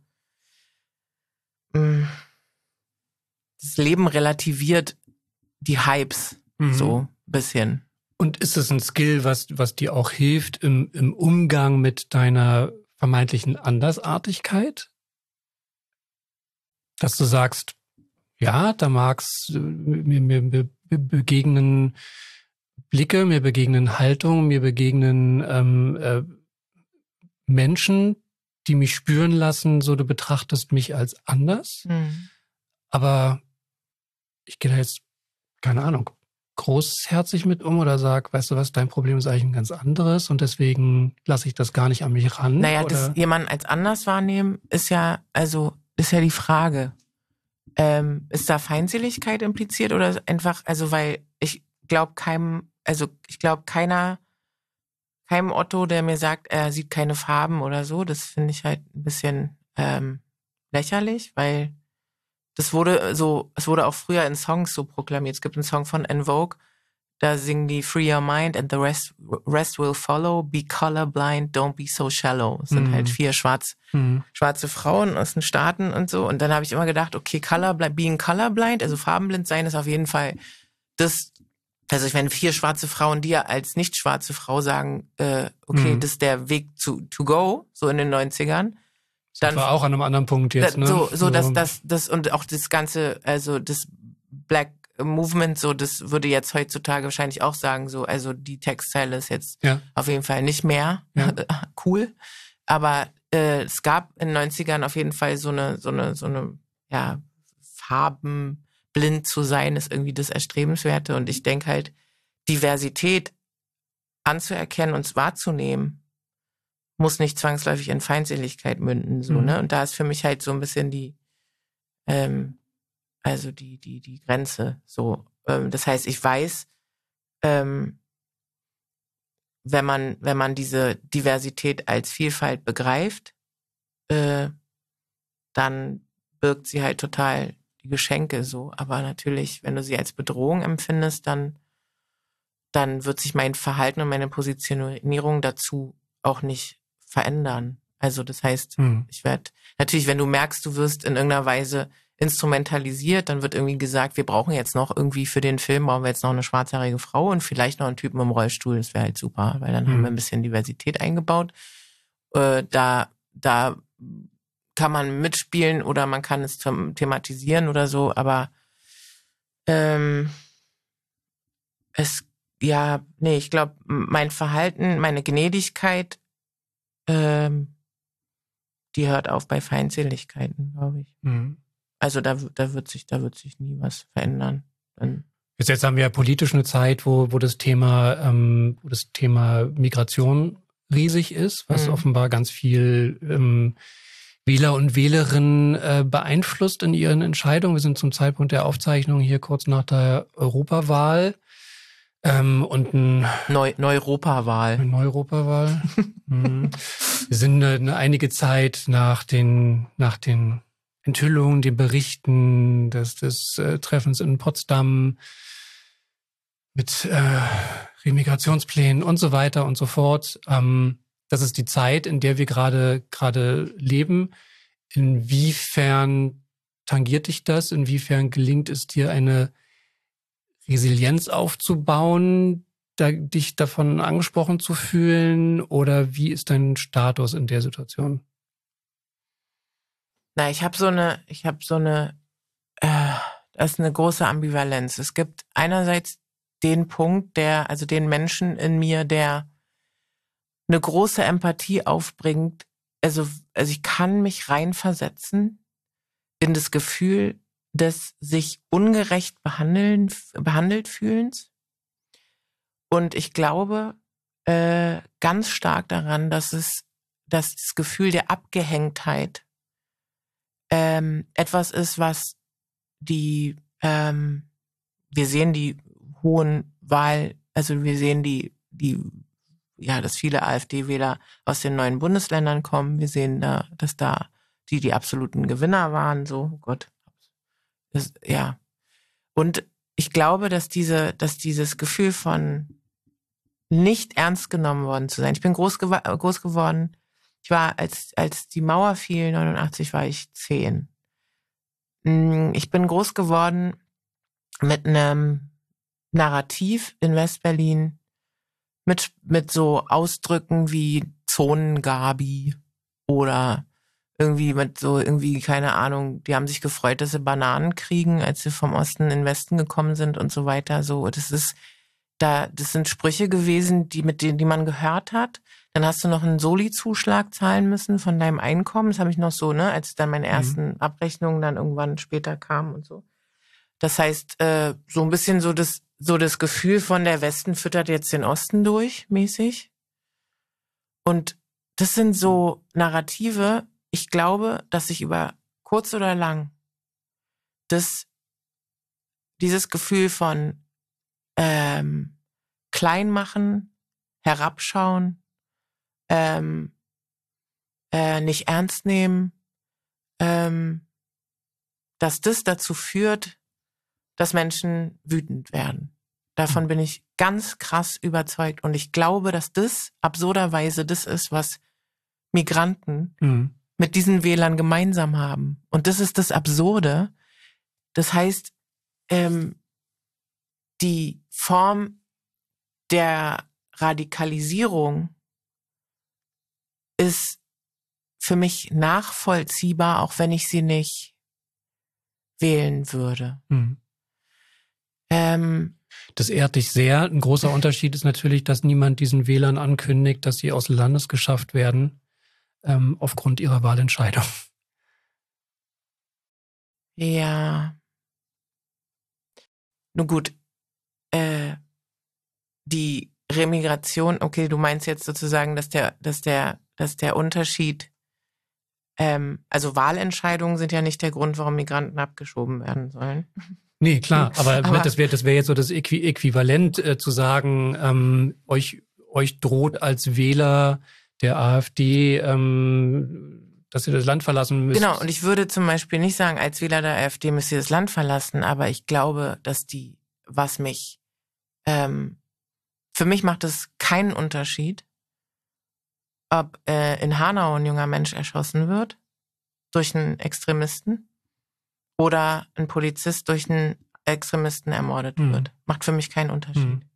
A: mh, das Leben relativiert die Hypes, mhm. so ein bisschen.
C: Und ist es ein Skill, was, was dir auch hilft im, im Umgang mit deiner vermeintlichen Andersartigkeit? Dass du sagst, ja, da mag's, mir, mir, mir begegnen Blicke, mir begegnen Haltungen, mir begegnen ähm, äh, Menschen, die mich spüren lassen, so du betrachtest mich als anders. Mhm. Aber ich gehe da jetzt, keine Ahnung, großherzig mit um oder sag, weißt du was, dein Problem ist eigentlich ein ganz anderes und deswegen lasse ich das gar nicht an mich ran.
A: Naja,
C: oder?
A: Das jemanden als anders wahrnehmen ist ja, also ist ja die Frage. Ähm, ist da Feindseligkeit impliziert oder einfach, also weil ich glaube keinem, also ich glaube keiner, keinem Otto, der mir sagt, er sieht keine Farben oder so, das finde ich halt ein bisschen ähm, lächerlich, weil das wurde so, es wurde auch früher in Songs so proklamiert. Es gibt einen Song von En Vogue, da singen die Free Your Mind and the rest, rest will follow, be colorblind, don't be so shallow. Es sind mhm. halt vier schwarz, mhm. schwarze Frauen aus den Staaten und so. Und dann habe ich immer gedacht, okay, colorblind, being colorblind, also farbenblind sein ist auf jeden Fall das, also wenn vier schwarze Frauen dir als nicht schwarze Frau sagen, äh, okay, mhm. das ist der Weg zu to go, so in den neunzigern,
C: dann war auch an einem anderen Punkt jetzt, ne?
A: So, so, dass das, das und auch das ganze, also das Black Movement, so, das würde jetzt heutzutage wahrscheinlich auch sagen, so, also die Textzeile ist jetzt ja. auf jeden Fall nicht mehr ja. cool. Aber äh, es gab in den neunzigern auf jeden Fall so eine, so eine, so eine, ja, farbenblind zu sein, ist irgendwie das Erstrebenswerte. Und ich denke halt, Diversität anzuerkennen und wahrzunehmen, muss nicht zwangsläufig in Feindseligkeit münden, so, mhm. ne? Und da ist für mich halt so ein bisschen die, ähm, also die, die, die Grenze, so. Ähm, das heißt, ich weiß, ähm, wenn man, wenn man diese Diversität als Vielfalt begreift, äh, dann birgt sie halt total die Geschenke, so. Aber natürlich, wenn du sie als Bedrohung empfindest, dann, dann wird sich mein Verhalten und meine Positionierung dazu auch nicht verändern. Also das heißt, hm. ich werde, natürlich, wenn du merkst, du wirst in irgendeiner Weise instrumentalisiert, dann wird irgendwie gesagt, wir brauchen jetzt noch irgendwie für den Film, brauchen wir jetzt noch eine schwarzhaarige Frau und vielleicht noch einen Typen im Rollstuhl, das wäre halt super, weil dann hm. haben wir ein bisschen Diversität eingebaut. Äh, da, da kann man mitspielen oder man kann es thematisieren oder so, aber ähm, es, ja, nee, ich glaube, mein Verhalten, meine Gnädigkeit, Ähm, die hört auf bei Feindseligkeiten, glaube ich. Mhm. Also da, da wird sich, da wird sich nie was verändern. Dann
C: jetzt, jetzt haben wir ja politisch eine Zeit, wo, wo das Thema, ähm, wo das Thema Migration riesig ist, was mhm. offenbar ganz viel ähm, Wähler und Wählerinnen äh, beeinflusst in ihren Entscheidungen. Wir sind zum Zeitpunkt der Aufzeichnung hier kurz nach der Europawahl. Ähm, und ein
A: Neu Neuropawahl.
C: Eine Neuropawahl. mhm. Wir sind eine, eine einige Zeit nach den nach den Enthüllungen, den Berichten des, des äh, Treffens in Potsdam mit äh, Remigrationsplänen und so weiter und so fort. Ähm, das ist die Zeit, in der wir gerade gerade leben. Inwiefern tangiert dich das? Inwiefern gelingt es dir, eine Resilienz aufzubauen, da, dich davon angesprochen zu fühlen? Oder wie ist dein Status in der Situation?
A: Na, ich habe so eine, ich habe so eine, äh, das ist eine große Ambivalenz. Es gibt einerseits den Punkt, der, also den Menschen in mir, der eine große Empathie aufbringt. Also, also ich kann mich reinversetzen in das Gefühl des sich ungerecht behandeln, behandelt fühlens. Und ich glaube äh, ganz stark daran, dass es, dass das Gefühl der Abgehängtheit ähm, etwas ist, was die, ähm, wir sehen die hohen Wahl, also wir sehen die, die, ja, dass viele AfD-Wähler aus den neuen Bundesländern kommen. Wir sehen da, dass da die die absoluten Gewinner waren, so, oh Gott. Das, ja. Und ich glaube, dass diese, dass dieses Gefühl von nicht ernst genommen worden zu sein. Ich bin groß, gew- groß geworden. Ich war, als, als die Mauer fiel, neunundachtzig, war ich zehn. Ich bin groß geworden mit einem Narrativ in Westberlin, mit, mit so Ausdrücken wie Zonengabi oder irgendwie mit so, irgendwie, keine Ahnung, die haben sich gefreut, dass sie Bananen kriegen, als sie vom Osten in den Westen gekommen sind und so weiter. So, das ist, da, das sind Sprüche gewesen, die, mit denen, die man gehört hat. Dann hast du noch einen Soli-Zuschlag zahlen müssen von deinem Einkommen. Das habe ich noch so, ne, als dann meine ersten mhm. Abrechnungen dann irgendwann später kamen und so. Das heißt, äh, so ein bisschen so das, so das Gefühl von der Westen füttert jetzt den Osten durch, mäßig. Und das sind so Narrative. Ich glaube, dass sich über kurz oder lang das, dieses Gefühl von ähm, Kleinmachen, Herabschauen, ähm, äh, nicht ernst nehmen, ähm, dass das dazu führt, dass Menschen wütend werden. Davon bin ich ganz krass überzeugt. Und ich glaube, dass das absurderweise das ist, was Migranten mhm. mit diesen Wählern gemeinsam haben. Und das ist das Absurde. Das heißt, ähm, die Form der Radikalisierung ist für mich nachvollziehbar, auch wenn ich sie nicht wählen würde.
C: Mhm.
A: Ähm,
C: das ehrt dich sehr. Ein großer Unterschied ist natürlich, dass niemand diesen Wählern ankündigt, dass sie aus dem Landes geschafft werden, ähm, aufgrund ihrer Wahlentscheidung.
A: Ja. Nun gut, äh, die Remigration, okay, du meinst jetzt sozusagen, dass der, dass der, dass der Unterschied, ähm, also Wahlentscheidungen sind ja nicht der Grund, warum Migranten abgeschoben werden sollen.
C: Nee, klar, aber, aber das wäre das wäre jetzt so das Äqui- Äquivalent äh, zu sagen, ähm, euch, euch droht als Wähler der AfD, ähm, dass ihr das Land verlassen müsst.
A: Genau, und ich würde zum Beispiel nicht sagen, als Wähler der AfD müsst ihr das Land verlassen, aber ich glaube, dass die, was mich, ähm, für mich macht es keinen Unterschied, ob äh, in Hanau ein junger Mensch erschossen wird durch einen Extremisten oder ein Polizist durch einen Extremisten ermordet mhm. wird. Macht für mich keinen Unterschied. Mhm.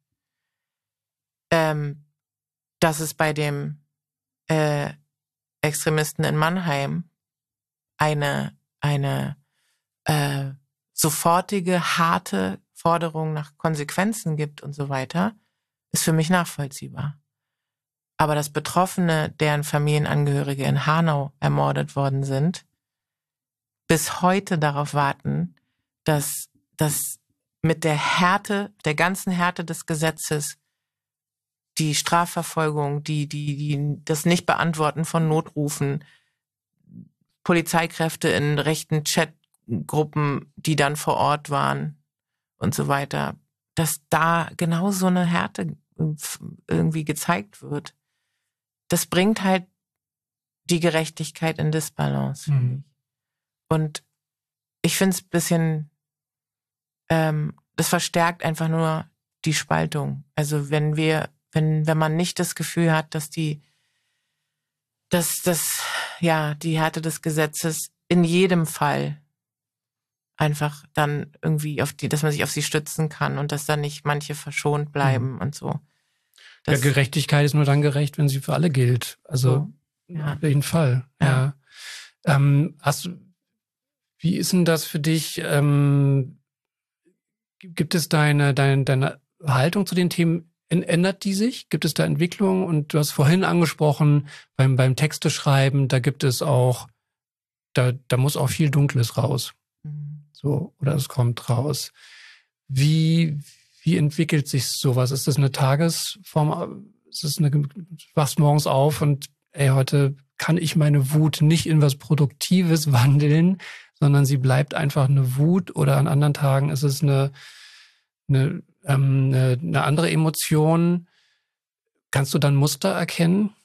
A: Ähm, dass es bei dem äh, Extremisten in Mannheim eine, eine äh, sofortige, harte Forderung nach Konsequenzen gibt und so weiter, ist für mich nachvollziehbar. Aber dass Betroffene, deren Familienangehörige in Hanau ermordet worden sind, bis heute darauf warten, dass, dass mit der Härte, der ganzen Härte des Gesetzes die Strafverfolgung, die, die, die, das Nicht-Beantworten von Notrufen, Polizeikräfte in rechten Chatgruppen, die dann vor Ort waren und so weiter, dass da genau so eine Härte irgendwie gezeigt wird. Das bringt halt die Gerechtigkeit in Disbalance, finde
C: mhm.
A: ich. Und ich finde es ein bisschen, ähm, das verstärkt einfach nur die Spaltung. Also wenn wir, wenn, wenn man nicht das Gefühl hat, dass die, dass das, ja, die Härte des Gesetzes in jedem Fall einfach dann irgendwie auf die, dass man sich auf sie stützen kann und dass dann nicht manche verschont bleiben mhm. und so.
C: Das, ja, Gerechtigkeit ist nur dann gerecht, wenn sie für alle gilt. Also
A: so, ja.
C: auf jeden Fall. Ja. ja. Ähm, hast du, wie ist denn das für dich? Ähm, gibt es deine, deine, deine Haltung zu den Themen, ändert die sich? Gibt es da Entwicklungen? Und du hast vorhin angesprochen, beim, beim Texteschreiben, da gibt es auch, da, da muss auch viel Dunkles raus.
A: Mhm.
C: So, oder es kommt raus. Wie, wie entwickelt sich sowas? Ist das eine Tagesform? Ist das eine, du wachst morgens auf und ey, heute kann ich meine Wut nicht in was Produktives wandeln, sondern sie bleibt einfach eine Wut, oder an anderen Tagen ist es eine, eine, ähm, eine, eine andere Emotion. Kannst du dann Muster erkennen?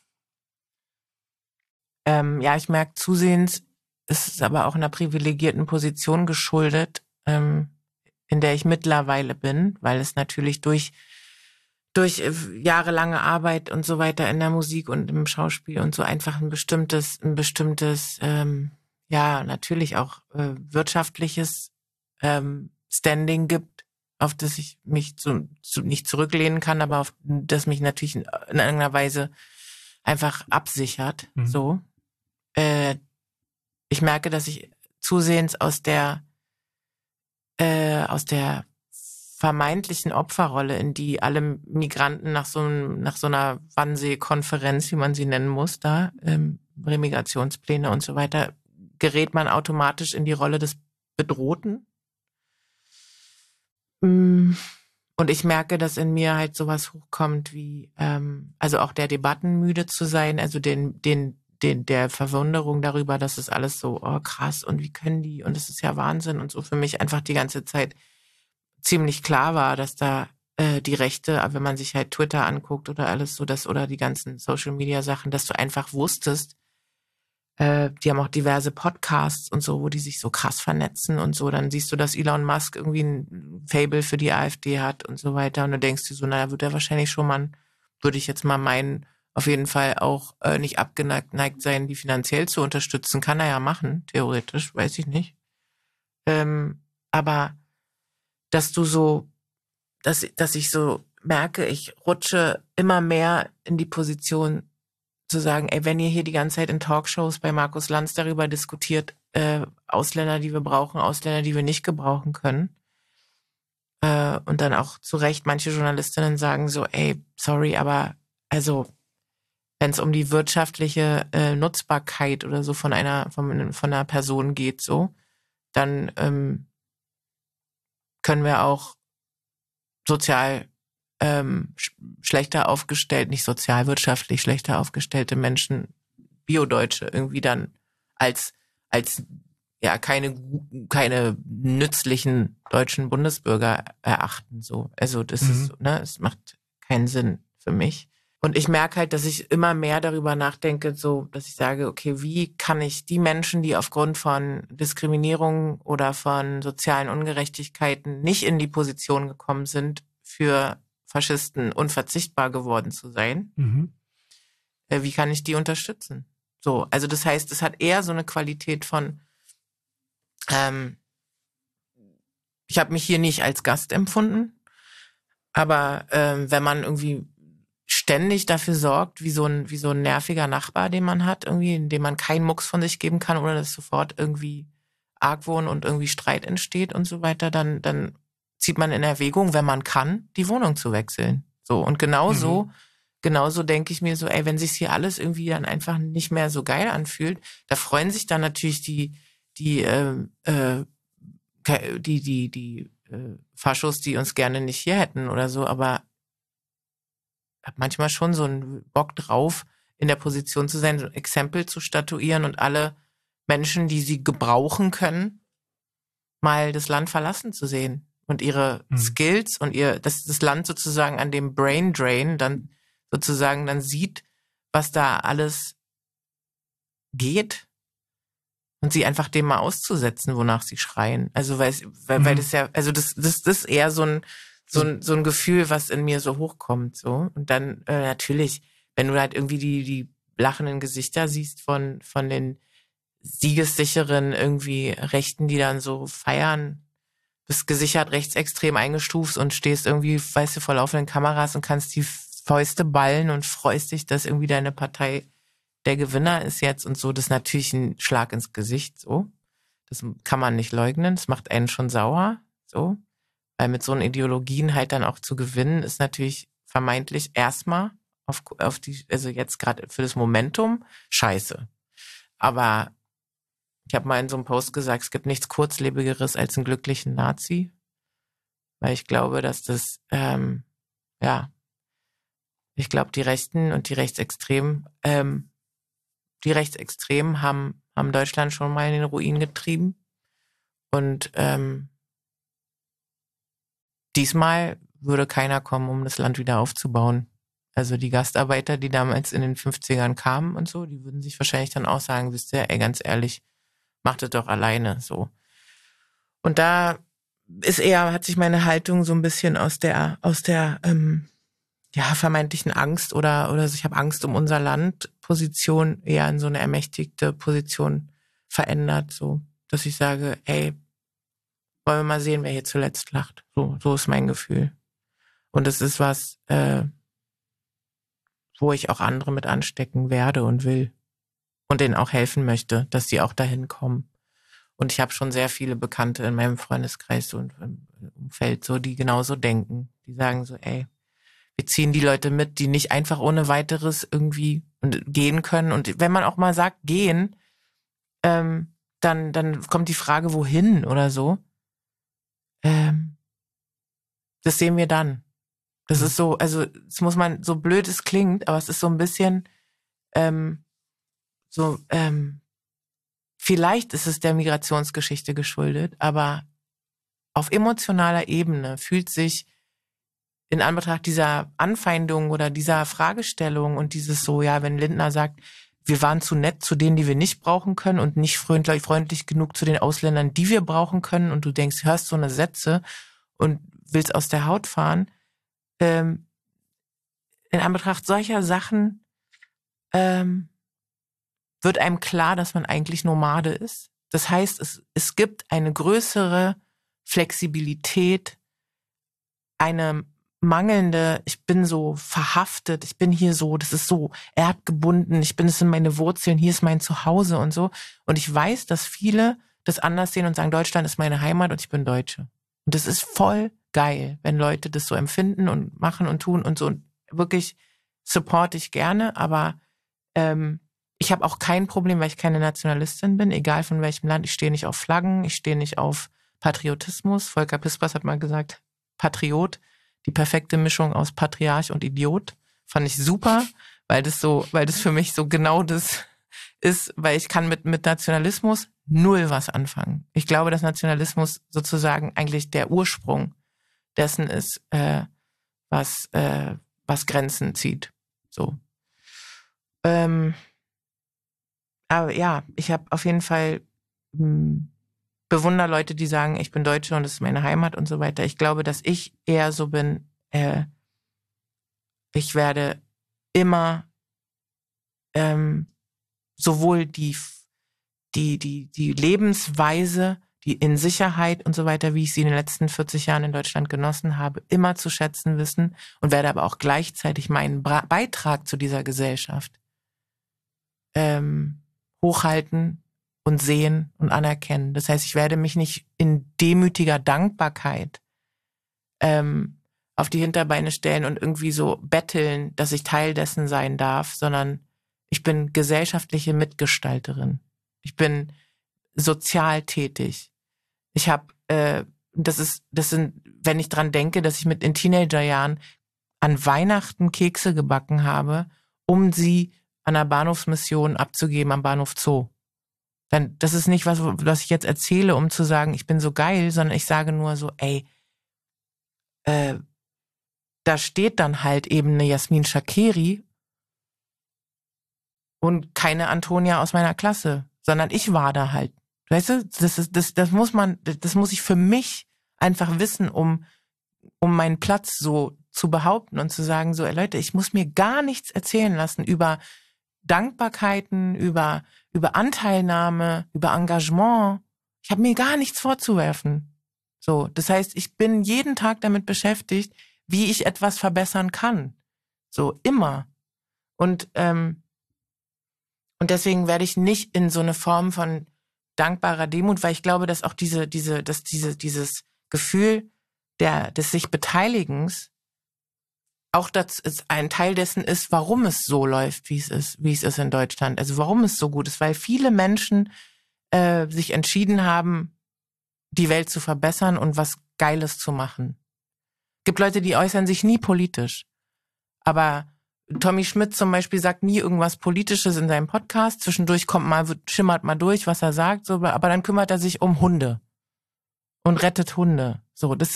A: Ähm, ja, ich merke zusehends, es ist aber auch einer privilegierten Position geschuldet, ähm, in der ich mittlerweile bin, weil es natürlich durch durch jahrelange Arbeit und so weiter in der Musik und im Schauspiel und so einfach ein bestimmtes, ein bestimmtes, ähm, ja, natürlich auch äh, wirtschaftliches ähm, Standing gibt, auf das ich mich zu, zu, nicht zurücklehnen kann, aber auf das mich natürlich in, in irgendeiner Weise einfach absichert.
C: Mhm.
A: So, äh, ich merke, dass ich zusehends aus der äh, aus der vermeintlichen Opferrolle, in die alle Migranten nach so, einem, nach so einer Wannsee-Konferenz, wie man sie nennen muss, da, ähm, Remigrationspläne und so weiter, gerät man automatisch in die Rolle des Bedrohten. Und ich merke, dass in mir halt sowas hochkommt wie, ähm, also auch der Debatten müde zu sein, also den, den, den, der Verwunderung darüber, dass es alles so, oh krass, und wie können die, und es ist ja Wahnsinn und so für mich einfach die ganze Zeit ziemlich klar war, dass da äh, die Rechte, wenn man sich halt Twitter anguckt oder alles so, das oder die ganzen Social Media Sachen, dass du einfach wusstest, äh, die haben auch diverse Podcasts und so, wo die sich so krass vernetzen und so, dann siehst du, dass Elon Musk irgendwie ein Fable für die AfD hat und so weiter und du denkst dir so, naja, wird er wahrscheinlich schon mal, würde ich jetzt mal meinen, auf jeden Fall auch äh, nicht abgeneigt sein, die finanziell zu unterstützen, kann er ja machen, theoretisch, weiß ich nicht. Ähm, aber dass du so, dass, dass ich so merke, ich rutsche immer mehr in die Position zu sagen, ey, wenn ihr hier die ganze Zeit in Talkshows bei Markus Lanz darüber diskutiert, äh, Ausländer, die wir brauchen, Ausländer, die wir nicht gebrauchen können, äh, und dann auch zu Recht manche Journalistinnen sagen so, ey, sorry, aber also wenn es um die wirtschaftliche äh, Nutzbarkeit oder so von einer von, von einer Person geht, so, dann ähm, können wir auch sozial ähm, sch- schlechter aufgestellt, nicht sozial, wirtschaftlich schlechter aufgestellte Menschen, Biodeutsche, irgendwie dann als, als ja keine, keine nützlichen deutschen Bundesbürger erachten. So. Also das
C: Mhm.
A: ist, so, ne, es macht keinen Sinn für mich. Und ich merke halt, dass ich immer mehr darüber nachdenke, so, dass ich sage, okay, wie kann ich die Menschen, die aufgrund von Diskriminierung oder von sozialen Ungerechtigkeiten nicht in die Position gekommen sind, für Faschisten unverzichtbar geworden zu sein,
C: Mhm.
A: äh, wie kann ich die unterstützen? So, also das heißt, es hat eher so eine Qualität von, ähm, ich habe mich hier nicht als Gast empfunden, aber ähm, wenn man irgendwie ständig dafür sorgt, wie so ein wie so ein nerviger Nachbar, den man hat, irgendwie, in dem man keinen Mucks von sich geben kann, ohne dass sofort irgendwie Argwohn und irgendwie Streit entsteht und so weiter, dann dann zieht man in Erwägung, wenn man kann, die Wohnung zu wechseln. So und genauso
C: Mhm.
A: genauso denke ich mir so, ey, wenn sich hier alles irgendwie dann einfach nicht mehr so geil anfühlt, da freuen sich dann natürlich die die äh, äh, die die die äh, Faschos, die uns gerne nicht hier hätten oder so, aber habe manchmal schon so einen Bock drauf, in der Position zu sein, so ein Exempel zu statuieren und alle Menschen, die sie gebrauchen können, mal das Land verlassen zu sehen und ihre
C: Mhm.
A: Skills und ihr, das, das Land sozusagen an dem Brain Drain dann sozusagen dann sieht, was da alles geht und sie einfach dem mal auszusetzen, wonach sie schreien. Also weil, es- weil, weil
C: Mhm.
A: das ja, also das, das, das ist eher so ein, so ein, so ein Gefühl, was in mir so hochkommt, so. Und dann, äh, natürlich, wenn du halt irgendwie die, die lachenden Gesichter siehst von, von den siegessicheren irgendwie Rechten, die dann so feiern, bist gesichert rechtsextrem eingestuft und stehst irgendwie, weißt du, vor laufenden Kameras und kannst die Fäuste ballen und freust dich, dass irgendwie deine Partei der Gewinner ist jetzt und so. Das ist natürlich ein Schlag ins Gesicht, so. Das kann man nicht leugnen. Das macht einen schon sauer, so. Weil mit so einen Ideologien halt dann auch zu gewinnen, ist natürlich vermeintlich erstmal auf, auf die, also jetzt gerade für das Momentum, scheiße. Aber ich habe mal in so einem Post gesagt, es gibt nichts Kurzlebigeres als einen glücklichen Nazi. Weil ich glaube, dass das, ähm, ja, ich glaube, die Rechten und die Rechtsextremen, ähm, die Rechtsextremen haben, haben Deutschland schon mal in den Ruin getrieben. Und ähm, diesmal würde keiner kommen, um das Land wieder aufzubauen. Also die Gastarbeiter, die damals in den fünfzigern kamen und so, die würden sich wahrscheinlich dann auch sagen, wisst ihr, ey, ganz ehrlich, macht es doch alleine so. Und da ist eher, hat sich meine Haltung so ein bisschen aus der, aus der ähm, ja, vermeintlichen Angst oder, oder ich habe Angst um unser Land Position eher in so eine ermächtigte Position verändert, so, dass ich sage, ey, wollen wir mal sehen, wer hier zuletzt lacht. So, so ist mein Gefühl. Und es ist was, äh, wo ich auch andere mit anstecken werde und will. Und denen auch helfen möchte, dass die auch dahin kommen. Und ich habe schon sehr viele Bekannte in meinem Freundeskreis und im Umfeld, so, die genauso denken. Die sagen so, ey, wir ziehen die Leute mit, die nicht einfach ohne weiteres irgendwie gehen können. Und wenn man auch mal sagt, gehen, ähm, dann, dann kommt die Frage, wohin oder so. Ähm, das sehen wir dann. Das ist so, also es muss man, so blöd es klingt, aber es ist so ein bisschen ähm, so, ähm, vielleicht ist es der Migrationsgeschichte geschuldet, aber auf emotionaler Ebene fühlt sich in Anbetracht dieser Anfeindung oder dieser Fragestellung und dieses so, ja, wenn Lindner sagt, wir waren zu nett zu denen, die wir nicht brauchen können und nicht freundlich, freundlich genug zu den Ausländern, die wir brauchen können, und du denkst, hörst so eine Sätze und willst aus der Haut fahren, ähm, in Anbetracht solcher Sachen ähm, wird einem klar, dass man eigentlich Nomade ist. Das heißt, es, es gibt eine größere Flexibilität, eine mangelnde, ich bin so verhaftet, ich bin hier so, das ist so erdgebunden, ich bin es in meine Wurzeln, hier ist mein Zuhause und so. Und ich weiß, dass viele das anders sehen und sagen, Deutschland ist meine Heimat und ich bin Deutsche. Und das ist voll geil, wenn Leute das so empfinden und machen und tun und so. Und wirklich supporte ich gerne, aber ähm, ich habe auch kein Problem, weil ich keine Nationalistin bin, egal von welchem Land. Ich stehe nicht auf Flaggen, ich stehe nicht auf Patriotismus. Volker Pispers hat mal gesagt, Patriot, die perfekte Mischung aus Patriarch und Idiot. Fand ich super, weil das so, weil das für mich so genau das ist, weil ich kann mit, mit Nationalismus null was anfangen. Ich glaube, dass Nationalismus sozusagen eigentlich der Ursprung dessen ist, äh, was, äh, was Grenzen zieht. So. Ähm, aber ja, ich habe auf jeden Fall mh, bewundere Leute, die sagen, ich bin Deutsche und das ist meine Heimat und so weiter. Ich glaube, dass ich eher so bin, äh, ich werde immer ähm, sowohl die, die, die, die Lebensweise, die in Sicherheit und so weiter, wie ich sie in den letzten vierzig Jahren in Deutschland genossen habe, immer zu schätzen wissen und werde aber auch gleichzeitig meinen Bra- Beitrag zu dieser Gesellschaft ähm, hochhalten und sehen und anerkennen. Das heißt, ich werde mich nicht in demütiger Dankbarkeit ähm, auf die Hinterbeine stellen und irgendwie so betteln, dass ich Teil dessen sein darf, sondern ich bin gesellschaftliche Mitgestalterin. Ich bin sozial tätig. Ich habe, äh, das ist, das sind, wenn ich dran denke, dass ich mit in Teenagerjahren an Weihnachten Kekse gebacken habe, um sie an der Bahnhofsmission abzugeben am Bahnhof Zoo. Dann, das ist nicht was, was ich jetzt erzähle, um zu sagen, ich bin so geil, sondern ich sage nur so, ey, äh, da steht dann halt eben eine Jasmin Shakeri und keine Antonia aus meiner Klasse, sondern ich war da halt. Weißt du, das ist, das, das muss man, das muss ich für mich einfach wissen, um, um meinen Platz so zu behaupten und zu sagen, so, ey Leute, ich muss mir gar nichts erzählen lassen über Dankbarkeiten, über, über Anteilnahme, über Engagement. Ich habe mir gar nichts vorzuwerfen. So, das heißt, ich bin jeden Tag damit beschäftigt, wie ich etwas verbessern kann. So, immer. Und, ähm, und deswegen werde ich nicht in so eine Form von dankbarer Demut, weil ich glaube, dass auch diese, diese, dass diese, dieses Gefühl der, des sich Beteiligens auch das ist ein Teil dessen ist, warum es so läuft, wie es ist, wie es ist in Deutschland. Also warum es so gut ist, weil viele Menschen äh, sich entschieden haben, die Welt zu verbessern und was Geiles zu machen. Es gibt Leute, die äußern sich nie politisch. Aber Tommy Schmidt zum Beispiel sagt nie irgendwas Politisches in seinem Podcast. Zwischendurch kommt mal, schimmert mal durch, was er sagt, so, aber dann kümmert er sich um Hunde und rettet Hunde. So, das sind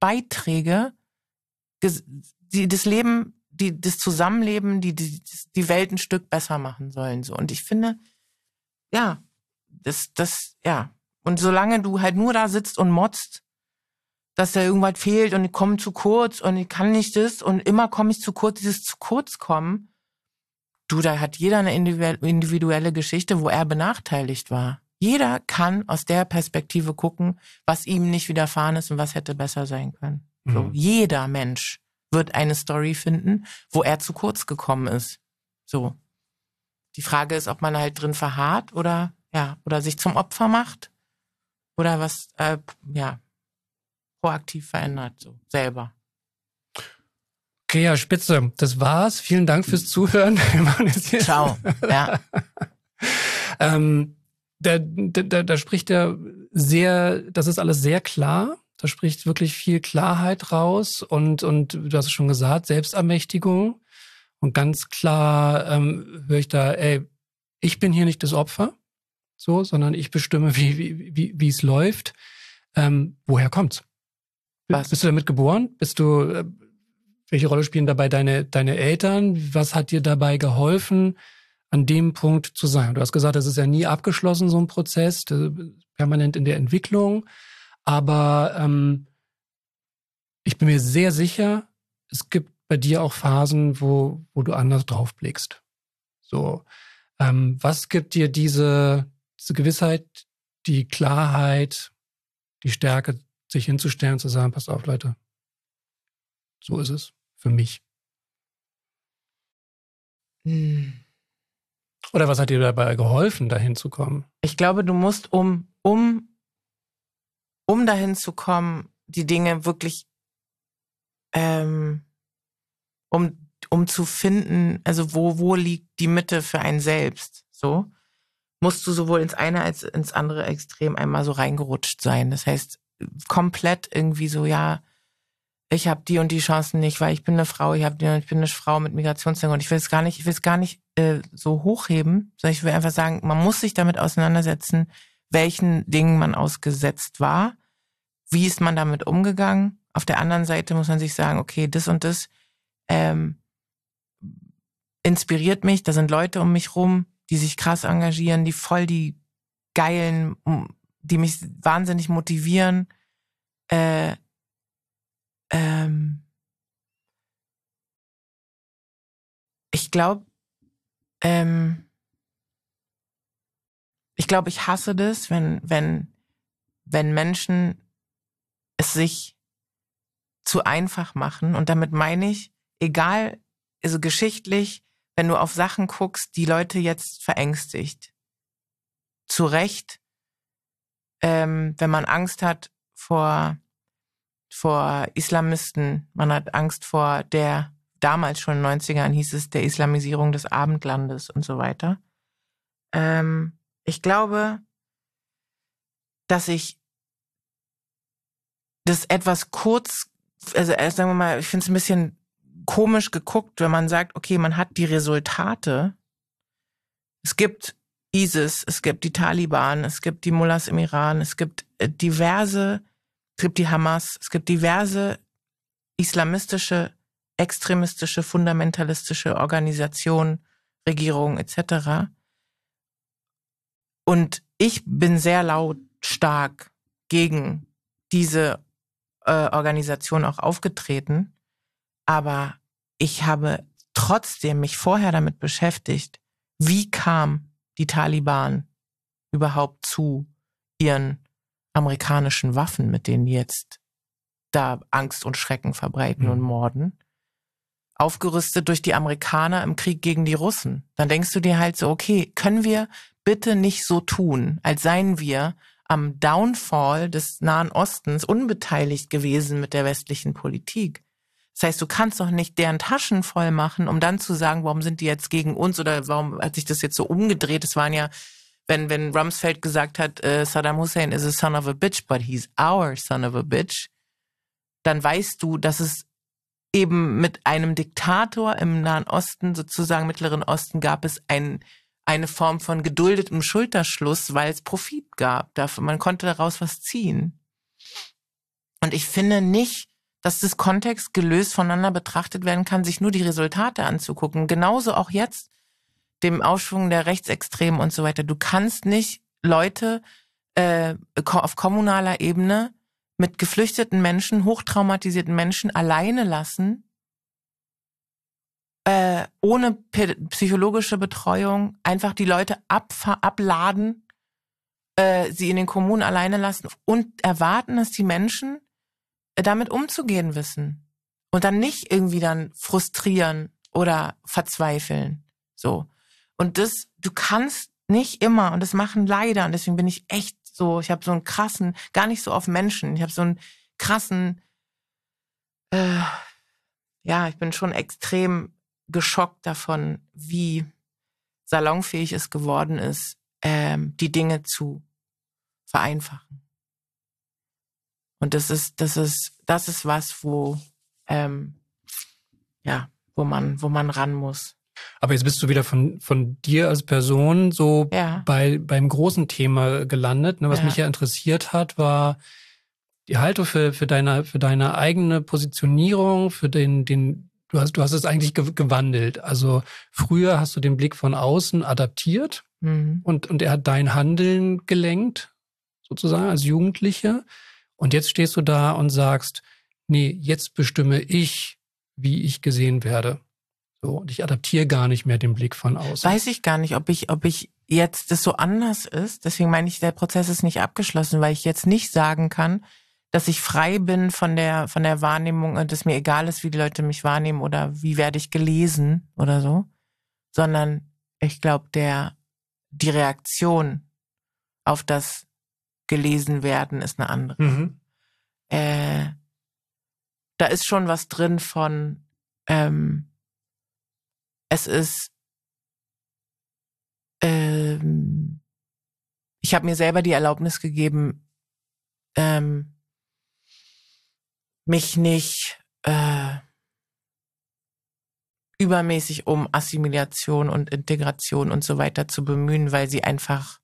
A: Beiträge, die das Leben, die das Zusammenleben, die, die die Welt ein Stück besser machen sollen. So. Und ich finde, ja, das, das, ja. Und solange du halt nur da sitzt und motzt, dass da irgendwas fehlt und ich komme zu kurz und ich kann nicht das und immer komme ich zu kurz, dieses zu kurz kommen, du, da hat jeder eine individuelle Geschichte, wo er benachteiligt war. Jeder kann aus der Perspektive gucken, was ihm nicht widerfahren ist und was hätte besser sein können. Mhm. So, jeder Mensch wird eine Story finden, wo er zu kurz gekommen ist. So. Die Frage ist, ob man halt drin verharrt oder, ja, oder sich zum Opfer macht oder was, äh, ja, proaktiv verändert, so, selber.
C: Okay, ja, spitze. Das war's. Vielen Dank fürs Zuhören.
A: Ciao. Ja.
C: ähm, da, da, da spricht er sehr, das ist alles sehr klar. Da spricht wirklich viel Klarheit raus und, und du hast es schon gesagt, Selbstermächtigung. Und ganz klar ähm, höre ich da, ey, ich bin hier nicht das Opfer, so, sondern ich bestimme, wie wie wie wie es läuft. Ähm, woher kommt's? Was? Bist du damit geboren? Bist du, äh, welche Rolle spielen dabei deine deine Eltern? Was hat dir dabei geholfen, an dem Punkt zu sein? Du hast gesagt, das ist ja nie abgeschlossen, so ein Prozess, permanent in der Entwicklung. Aber ähm, ich bin mir sehr sicher, es gibt bei dir auch Phasen, wo wo du anders drauf blickst. So, ähm, was gibt dir diese diese Gewissheit, die Klarheit, die Stärke, sich hinzustellen und zu sagen, pass auf, Leute, so ist es für mich.
A: Hm.
C: Oder was hat dir dabei geholfen, dahin zu kommen?
A: Ich glaube, du musst, um, um, um dahin zu kommen, die Dinge wirklich, ähm, um, um zu finden, also wo, wo liegt die Mitte für einen selbst, so, musst du sowohl ins eine als ins andere Extrem einmal so reingerutscht sein. Das heißt, komplett irgendwie so, ja, ich habe die und die Chancen nicht, weil ich bin eine Frau, ich, hab die, ich bin eine Frau mit Migrationshintergrund. Ich will es gar nicht, ich will es gar nicht äh, so hochheben, sondern ich will einfach sagen, man muss sich damit auseinandersetzen, welchen Dingen man ausgesetzt war, wie ist man damit umgegangen. Auf der anderen Seite muss man sich sagen, okay, das und das ähm, inspiriert mich, da sind Leute um mich rum, die sich krass engagieren, die voll die geilen, die mich wahnsinnig motivieren. Äh, ähm, ich glaube, ähm, ich glaube, ich hasse das, wenn, wenn, wenn Menschen es sich zu einfach machen. Und damit meine ich, egal, also geschichtlich, wenn du auf Sachen guckst, die Leute jetzt verängstigt. Zu Recht, ähm, wenn man Angst hat vor, vor Islamisten, man hat Angst vor der, damals schon in den neunzigern hieß es, der Islamisierung des Abendlandes und so weiter. Ähm, ich glaube, dass ich das etwas kurz, also sagen wir mal, ich finde es ein bisschen komisch geguckt, wenn man sagt, okay, man hat die Resultate. Es gibt ISIS, es gibt die Taliban, es gibt die Mullahs im Iran, es gibt diverse, es gibt die Hamas, es gibt diverse islamistische, extremistische, fundamentalistische Organisationen, Regierungen et cetera. Und ich bin sehr lautstark gegen diese äh, Organisation auch aufgetreten. Aber ich habe trotzdem mich vorher damit beschäftigt, wie kam die Taliban überhaupt zu ihren amerikanischen Waffen, mit denen die jetzt da Angst und Schrecken verbreiten mhm. und morden. Aufgerüstet durch die Amerikaner im Krieg gegen die Russen. Dann denkst du dir halt so, okay, können wir bitte nicht so tun, als seien wir am Downfall des Nahen Ostens unbeteiligt gewesen mit der westlichen Politik. Das heißt, du kannst doch nicht deren Taschen voll machen, um dann zu sagen, warum sind die jetzt gegen uns oder warum hat sich das jetzt so umgedreht? Es waren ja, wenn wenn Rumsfeld gesagt hat, äh, Saddam Hussein is a son of a bitch, but he's our son of a bitch, dann weißt du, dass es eben mit einem Diktator im Nahen Osten, sozusagen Mittleren Osten, gab es ein, eine Form von geduldetem Schulterschluss, weil es Profit gab. Dafür, man konnte daraus was ziehen. Und ich finde nicht, dass das Kontext gelöst voneinander betrachtet werden kann, sich nur die Resultate anzugucken. Genauso auch jetzt, dem Aufschwung der Rechtsextremen und so weiter. Du kannst nicht Leute äh, auf kommunaler Ebene mit geflüchteten Menschen, hochtraumatisierten Menschen alleine lassen, äh, ohne psychologische Betreuung, einfach die Leute abfa- abladen, äh, sie in den Kommunen alleine lassen und erwarten, dass die Menschen äh, damit umzugehen wissen und dann nicht irgendwie dann frustrieren oder verzweifeln. So. Und das, du kannst nicht immer, und das machen leider, und deswegen bin ich echt so, ich habe so einen krassen, gar nicht so auf Menschen, ich habe so einen krassen, äh, ja, ich bin schon extrem geschockt davon, wie salonfähig es geworden ist, ähm, die Dinge zu vereinfachen. Und das ist, das ist, das ist was, wo, ähm, ja, wo man, wo man ran muss.
C: Aber jetzt bist du wieder von, von dir als Person so
A: ja.
C: bei, beim großen Thema gelandet. Ne? Was
A: ja.
C: mich ja interessiert hat, war die Haltung für, für deine, für deine eigene Positionierung, für den, den, du hast, du hast es eigentlich gewandelt. Also früher hast du den Blick von außen adaptiert mhm. und, und er hat dein Handeln gelenkt, sozusagen als Jugendliche. Und jetzt stehst du da und sagst, nee, jetzt bestimme ich, wie ich gesehen werde. So, und ich adaptiere gar nicht mehr den Blick von außen.
A: Weiß ich gar nicht, ob ich, ob ich jetzt das so anders ist. Deswegen meine ich, der Prozess ist nicht abgeschlossen, weil ich jetzt nicht sagen kann, dass ich frei bin von der, von der Wahrnehmung und es mir egal ist, wie die Leute mich wahrnehmen oder wie werde ich gelesen oder so. Sondern ich glaube, der, die Reaktion auf das gelesen werden ist eine andere. Mhm. Äh, da ist schon was drin von, ähm, es ist, ähm, ich habe mir selber die Erlaubnis gegeben, ähm, mich nicht äh, übermäßig um Assimilation und Integration und so weiter zu bemühen, weil sie einfach,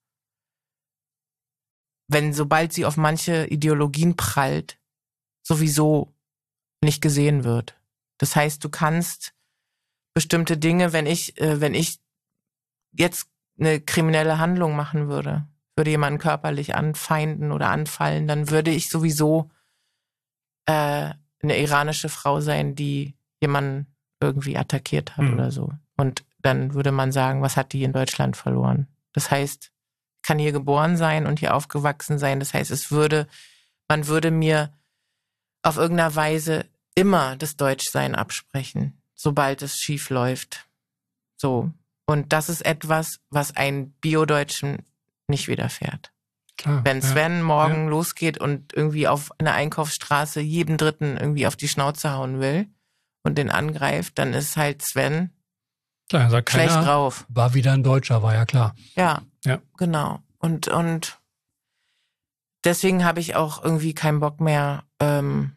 A: wenn sobald sie auf manche Ideologien prallt, sowieso nicht gesehen wird. Das heißt, du kannst bestimmte Dinge, wenn ich, äh, wenn ich jetzt eine kriminelle Handlung machen würde, würde jemanden körperlich anfeinden oder anfallen, dann würde ich sowieso äh, eine iranische Frau sein, die jemanden irgendwie attackiert hat mhm. oder so. Und dann würde man sagen, was hat die in Deutschland verloren? Das heißt, kann hier geboren sein und hier aufgewachsen sein. Das heißt, es würde, man würde mir auf irgendeiner Weise immer das Deutschsein absprechen, sobald es schief läuft. So. Und das ist etwas, was einem Bio-Deutschen nicht widerfährt. Klar, wenn Sven ja, morgen ja. losgeht und irgendwie auf einer Einkaufsstraße jedem Dritten irgendwie auf die Schnauze hauen will und den angreift, dann ist halt Sven
C: klar, sagt
A: schlecht
C: keiner,
A: drauf.
C: War wieder ein Deutscher, war ja klar.
A: Ja,
C: ja.
A: genau. Und, und deswegen habe ich auch irgendwie keinen Bock mehr, ähm,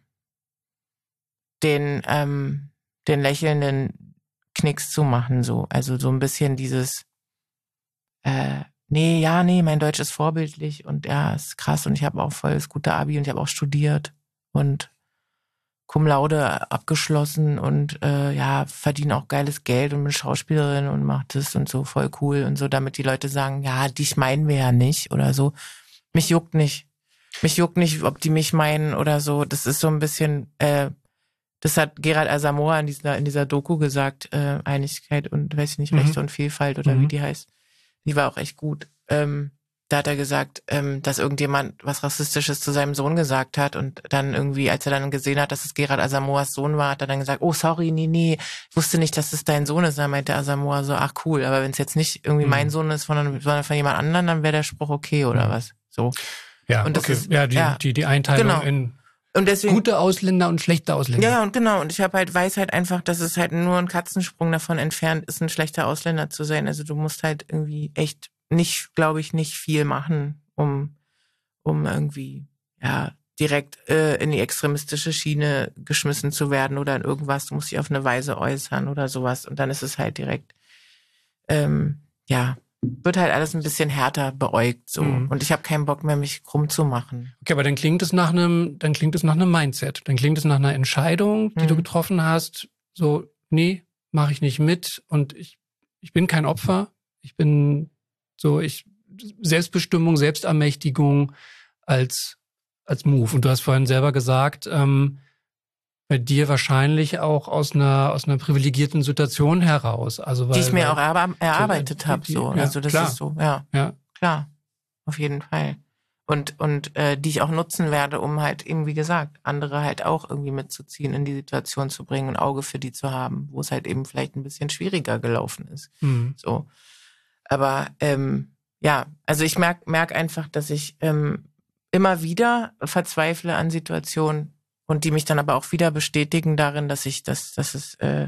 A: den, ähm, den lächelnden Knicks zu machen, so. Also so ein bisschen dieses, äh, nee, ja, nee, mein Deutsch ist vorbildlich und ja, ist krass und ich habe auch voll das gute Abi und ich habe auch studiert und Cum Laude abgeschlossen und äh, ja, verdiene auch geiles Geld und bin Schauspielerin und mach das und so, voll cool und so, damit die Leute sagen, ja, dich meinen wir ja nicht oder so. Mich juckt nicht. Mich juckt nicht, ob die mich meinen oder so. Das ist so ein bisschen, äh, das hat Gerald Asamoah in dieser, in dieser Doku gesagt, äh, Einigkeit und, weiß ich nicht, Rechte mhm. und Vielfalt oder mhm. wie die heißt. Die war auch echt gut. Ähm, da hat er gesagt, ähm, dass irgendjemand was Rassistisches zu seinem Sohn gesagt hat und dann irgendwie, als er dann gesehen hat, dass es Gerald Asamoahs Sohn war, hat er dann gesagt, oh, sorry, nee, nee, ich wusste nicht, dass es dein Sohn ist. Dann meinte Asamoah so, ach cool, aber wenn es jetzt nicht irgendwie mhm. mein Sohn ist, sondern, sondern von jemand anderem, dann wäre der Spruch okay oder mhm. was. So.
C: Ja,
A: und das
C: okay.
A: ist,
C: ja, die,
A: ja,
C: die, die Einteilung
A: genau.
C: in
A: und deswegen,
C: gute Ausländer und schlechte Ausländer.
A: Ja, und genau. Und ich habe halt, weiß halt einfach, dass es halt nur ein Katzensprung davon entfernt ist, ein schlechter Ausländer zu sein. Also du musst halt irgendwie echt nicht, glaube ich, nicht viel machen, um, um irgendwie, ja, direkt äh, in die extremistische Schiene geschmissen zu werden oder in irgendwas. Du musst dich auf eine Weise äußern oder sowas. Und dann ist es halt direkt, ähm, ja, wird halt alles ein bisschen härter beäugt so. Mhm. Und ich habe keinen Bock mehr, mich krumm zu machen.
C: Okay, aber dann klingt es nach einem, dann klingt es nach einem Mindset. Dann klingt es nach einer Entscheidung, die mhm. du getroffen hast. So, nee, mache ich nicht mit. Und ich, ich bin kein Opfer. Ich bin so, ich Selbstbestimmung, Selbstermächtigung als als Move. Und du hast vorhin selber gesagt, ähm, bei dir wahrscheinlich auch aus einer aus einer privilegierten Situation heraus. Also weil,
A: die ich mir
C: weil,
A: auch erarbe- erarbeitet habe. So.
C: Ja,
A: also das
C: klar.
A: ist so, ja.
C: ja.
A: Klar, auf jeden Fall. Und, und äh, die ich auch nutzen werde, um halt eben, wie gesagt, andere halt auch irgendwie mitzuziehen, in die Situation zu bringen, ein Auge für die zu haben, wo es halt eben vielleicht ein bisschen schwieriger gelaufen ist.
C: Mhm.
A: So. Aber ähm, ja, also ich merk merk einfach, dass ich ähm, immer wieder verzweifle an Situationen und die mich dann aber auch wieder bestätigen darin, dass ich, dass, dass es, äh,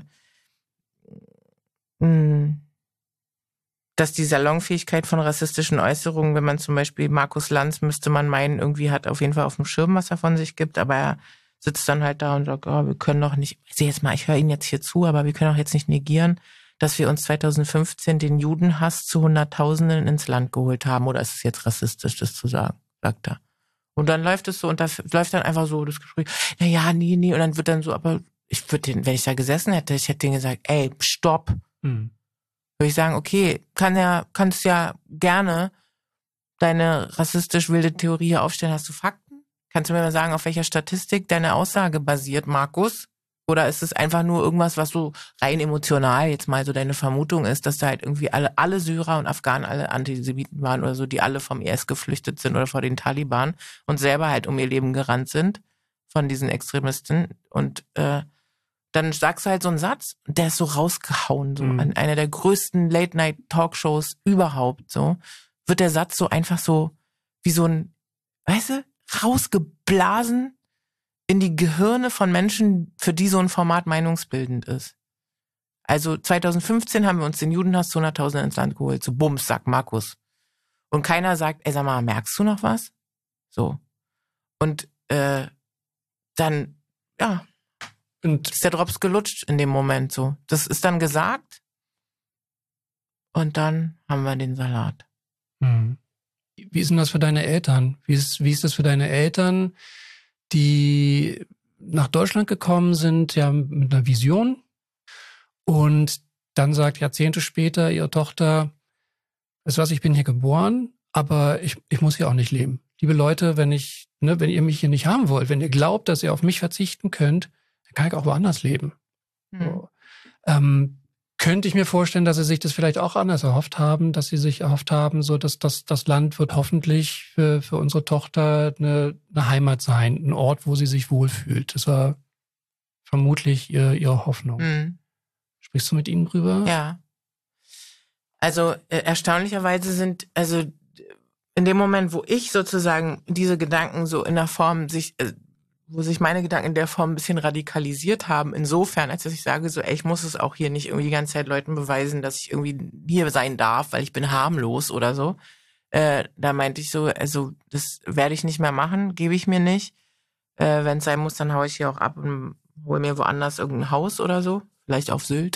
A: mh, dass die Salonfähigkeit von rassistischen Äußerungen, wenn man zum Beispiel Markus Lanz, müsste man meinen, irgendwie hat auf jeden Fall auf dem Schirm, was er von sich gibt, aber er sitzt dann halt da und sagt, oh, wir können doch nicht, ich sehe jetzt mal, ich höre Ihnen jetzt hier zu, aber wir können auch jetzt nicht negieren, dass wir uns zweitausendfünfzehn den Judenhass zu Hunderttausenden ins Land geholt haben, oder ist es jetzt rassistisch, das zu sagen, sagt er. Und dann läuft es so, und da läuft dann einfach so das Gespräch, na ja, nee, nee, und dann wird dann so, aber ich würde den, wenn ich da gesessen hätte, ich hätte denen gesagt, ey, stopp.
C: Mhm.
A: Würde ich sagen, okay, kann ja, kannst ja gerne deine rassistisch wilde Theorie hier aufstellen. Hast du Fakten? Kannst du mir mal sagen, auf welcher Statistik deine Aussage basiert, Markus? Oder ist es einfach nur irgendwas, was so rein emotional jetzt mal so deine Vermutung ist, dass da halt irgendwie alle, alle Syrer und Afghanen alle Antisemiten waren oder so, die alle vom I S geflüchtet sind oder vor den Taliban und selber halt um ihr Leben gerannt sind von diesen Extremisten. Und äh, dann sagst du halt so einen Satz, der ist so rausgehauen, so mhm. an einer der größten Late-Night-Talkshows überhaupt, so, wird der Satz so einfach so wie so ein, weißt du, rausgeblasen in die Gehirne von Menschen, für die so ein Format meinungsbildend ist. Also zweitausendfünfzehn haben wir uns den Judenhass zu hunderttausend ins Land geholt, so bums, sagt Markus. Und keiner sagt, ey, sag mal, merkst du noch was? So. Und äh, dann, ja, und ist der Drops gelutscht in dem Moment so. Das ist dann gesagt und dann haben wir den Salat.
C: Hm. Wie ist denn das für deine Eltern? Wie ist, wie ist das für deine Eltern, die nach Deutschland gekommen sind, ja, mit einer Vision, und dann sagt Jahrzehnte später ihre Tochter, weißt du was, ich bin hier geboren, aber ich, ich muss hier auch nicht leben. Liebe Leute, wenn ich, ne, wenn ihr mich hier nicht haben wollt, wenn ihr glaubt, dass ihr auf mich verzichten könnt, dann kann ich auch woanders leben. Mhm. So. Ähm, könnte ich mir vorstellen, dass sie sich das vielleicht auch anders erhofft haben, dass sie sich erhofft haben, so dass das, das Land wird hoffentlich für, für unsere Tochter eine, eine Heimat sein, ein Ort, wo sie sich wohlfühlt. Das war vermutlich ihr, ihre Hoffnung.
A: Mhm.
C: Sprichst du mit ihnen drüber?
A: Ja. Also äh, erstaunlicherweise sind, also in dem Moment, wo ich sozusagen diese Gedanken so in der Form sich, äh, wo sich meine Gedanken in der Form ein bisschen radikalisiert haben, insofern, als dass ich sage, so, ey, ich muss es auch hier nicht irgendwie die ganze Zeit Leuten beweisen, dass ich irgendwie hier sein darf, weil ich bin harmlos oder so. Äh, da meinte ich so, also das werde ich nicht mehr machen, gebe ich mir nicht. Äh, wenn es sein muss, dann haue ich hier auch ab und hole mir woanders irgendein Haus oder so. Vielleicht auf Sylt.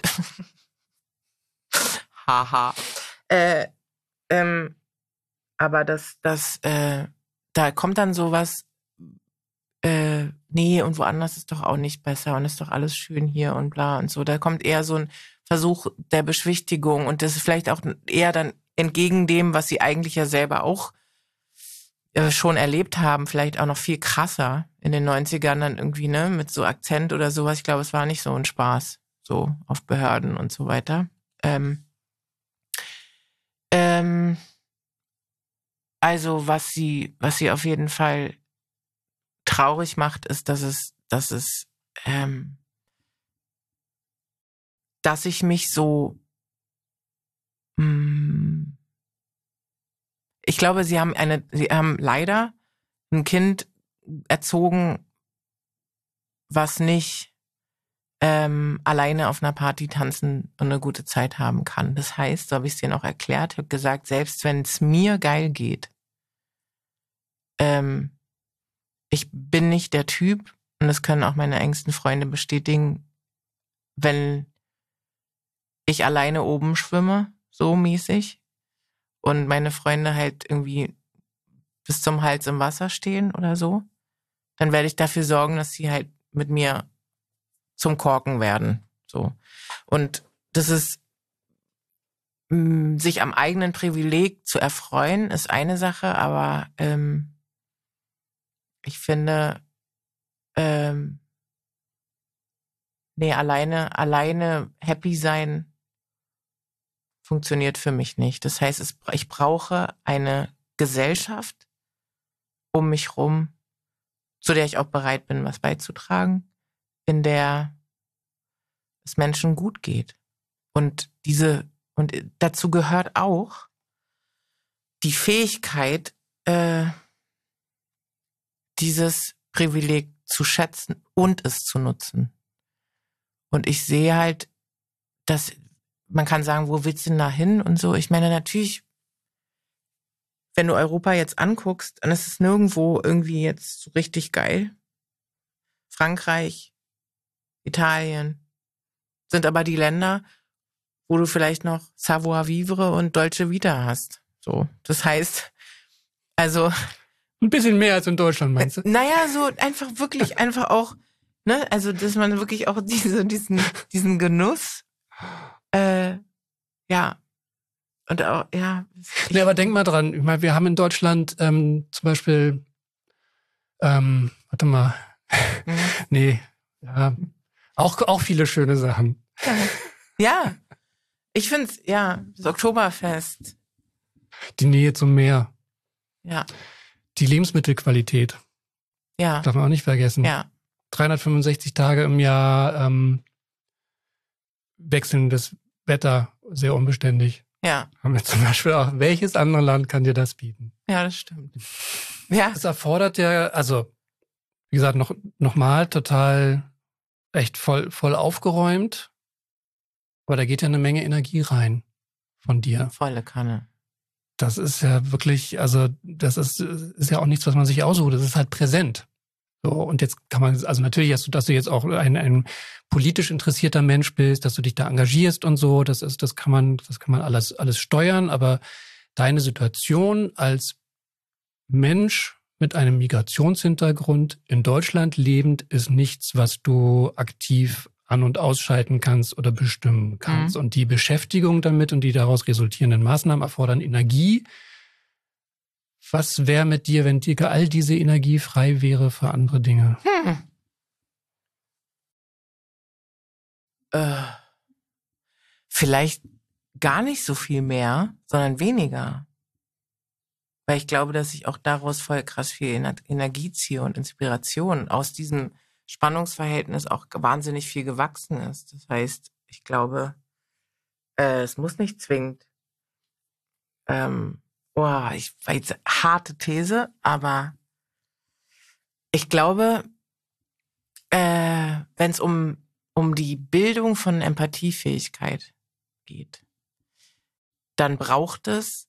A: Haha. äh, ähm, aber das, das, äh, da kommt dann sowas, äh, nee, und woanders ist doch auch nicht besser und ist doch alles schön hier und bla und so. Da kommt eher so ein Versuch der Beschwichtigung, und das ist vielleicht auch eher dann entgegen dem, was sie eigentlich ja selber auch äh, schon erlebt haben, vielleicht auch noch viel krasser in den neunzigern dann irgendwie, ne, mit so Akzent oder sowas. Ich glaube, es war nicht so ein Spaß, so auf Behörden und so weiter. Ähm, ähm, also was sie, was sie auf jeden Fall traurig macht, ist, dass es, dass es, ähm, dass ich mich so, mh, ich glaube, sie haben eine, sie haben leider ein Kind erzogen, was nicht ähm, alleine auf einer Party tanzen und eine gute Zeit haben kann. Das heißt, so habe ich es denen auch erklärt, ich habe gesagt, selbst wenn es mir geil geht, ähm, ich bin nicht der Typ, und das können auch meine engsten Freunde bestätigen, wenn ich alleine oben schwimme, so mäßig, und meine Freunde halt irgendwie bis zum Hals im Wasser stehen oder so, dann werde ich dafür sorgen, dass sie halt mit mir zum Korken werden. So. Und das ist, mh, sich am eigenen Privileg zu erfreuen, ist eine Sache, aber ähm, ich finde, ähm, nee, alleine, alleine happy sein funktioniert für mich nicht. Das heißt, es, ich brauche eine Gesellschaft um mich rum, zu der ich auch bereit bin, was beizutragen, in der es Menschen gut geht. Und diese, und dazu gehört auch die Fähigkeit, äh, dieses Privileg zu schätzen und es zu nutzen. Und ich sehe halt, dass man kann sagen, wo willst du denn da hin und so. Ich meine, natürlich, wenn du Europa jetzt anguckst, dann ist es nirgendwo irgendwie jetzt so richtig geil. Frankreich, Italien sind aber die Länder, wo du vielleicht noch Savoir-vivre und Dolce Vita hast. So, das heißt, also
C: ein bisschen mehr als in Deutschland, meinst du?
A: Naja, so einfach wirklich einfach auch, ne, also dass man wirklich auch diese, diesen, diesen Genuss, äh, ja, und auch, ja.
C: Nee, aber denk mal dran, ich meine, wir haben in Deutschland ähm, zum Beispiel, ähm, warte mal, mhm. nee, ja, auch, auch viele schöne Sachen.
A: Ja, ja. Ich find's, ja, das Oktoberfest.
C: Die Nähe zum Meer.
A: Ja.
C: Die Lebensmittelqualität.
A: Ja.
C: Darf man auch nicht vergessen.
A: Ja.
C: dreihundertfünfundsechzig Tage im Jahr ähm, wechselndes Wetter, sehr unbeständig.
A: Ja.
C: Haben wir zum Beispiel auch, welches andere Land kann dir das bieten?
A: Ja, das stimmt. Ja.
C: Das erfordert ja, also, wie gesagt, noch, noch mal total echt voll, voll aufgeräumt. Aber da geht ja eine Menge Energie rein von dir.
A: Volle Kanne.
C: Das ist ja wirklich, also das ist, ist ja auch nichts, was man sich aussucht. Das ist halt präsent. So, und jetzt kann man, also natürlich, dass du, dass du jetzt auch ein, ein politisch interessierter Mensch bist, dass du dich da engagierst und so, das ist, das kann man, das kann man alles, alles steuern. Aber deine Situation als Mensch mit einem Migrationshintergrund in Deutschland lebend ist nichts, was du aktiv an- und ausschalten kannst oder bestimmen kannst. Mhm. Und die Beschäftigung damit und die daraus resultierenden Maßnahmen erfordern Energie. Was wäre mit dir, wenn dir all diese Energie frei wäre für andere Dinge?
A: Hm. Äh, vielleicht gar nicht so viel mehr, sondern weniger. Weil ich glaube, dass ich auch daraus voll krass viel Energie ziehe und Inspiration aus diesem Spannungsverhältnis auch wahnsinnig viel gewachsen ist. Das heißt, ich glaube, äh, es muss nicht zwingend, ähm, oh, ich war jetzt harte These, aber ich glaube, äh, wenn es um, um die Bildung von Empathiefähigkeit geht, dann braucht es,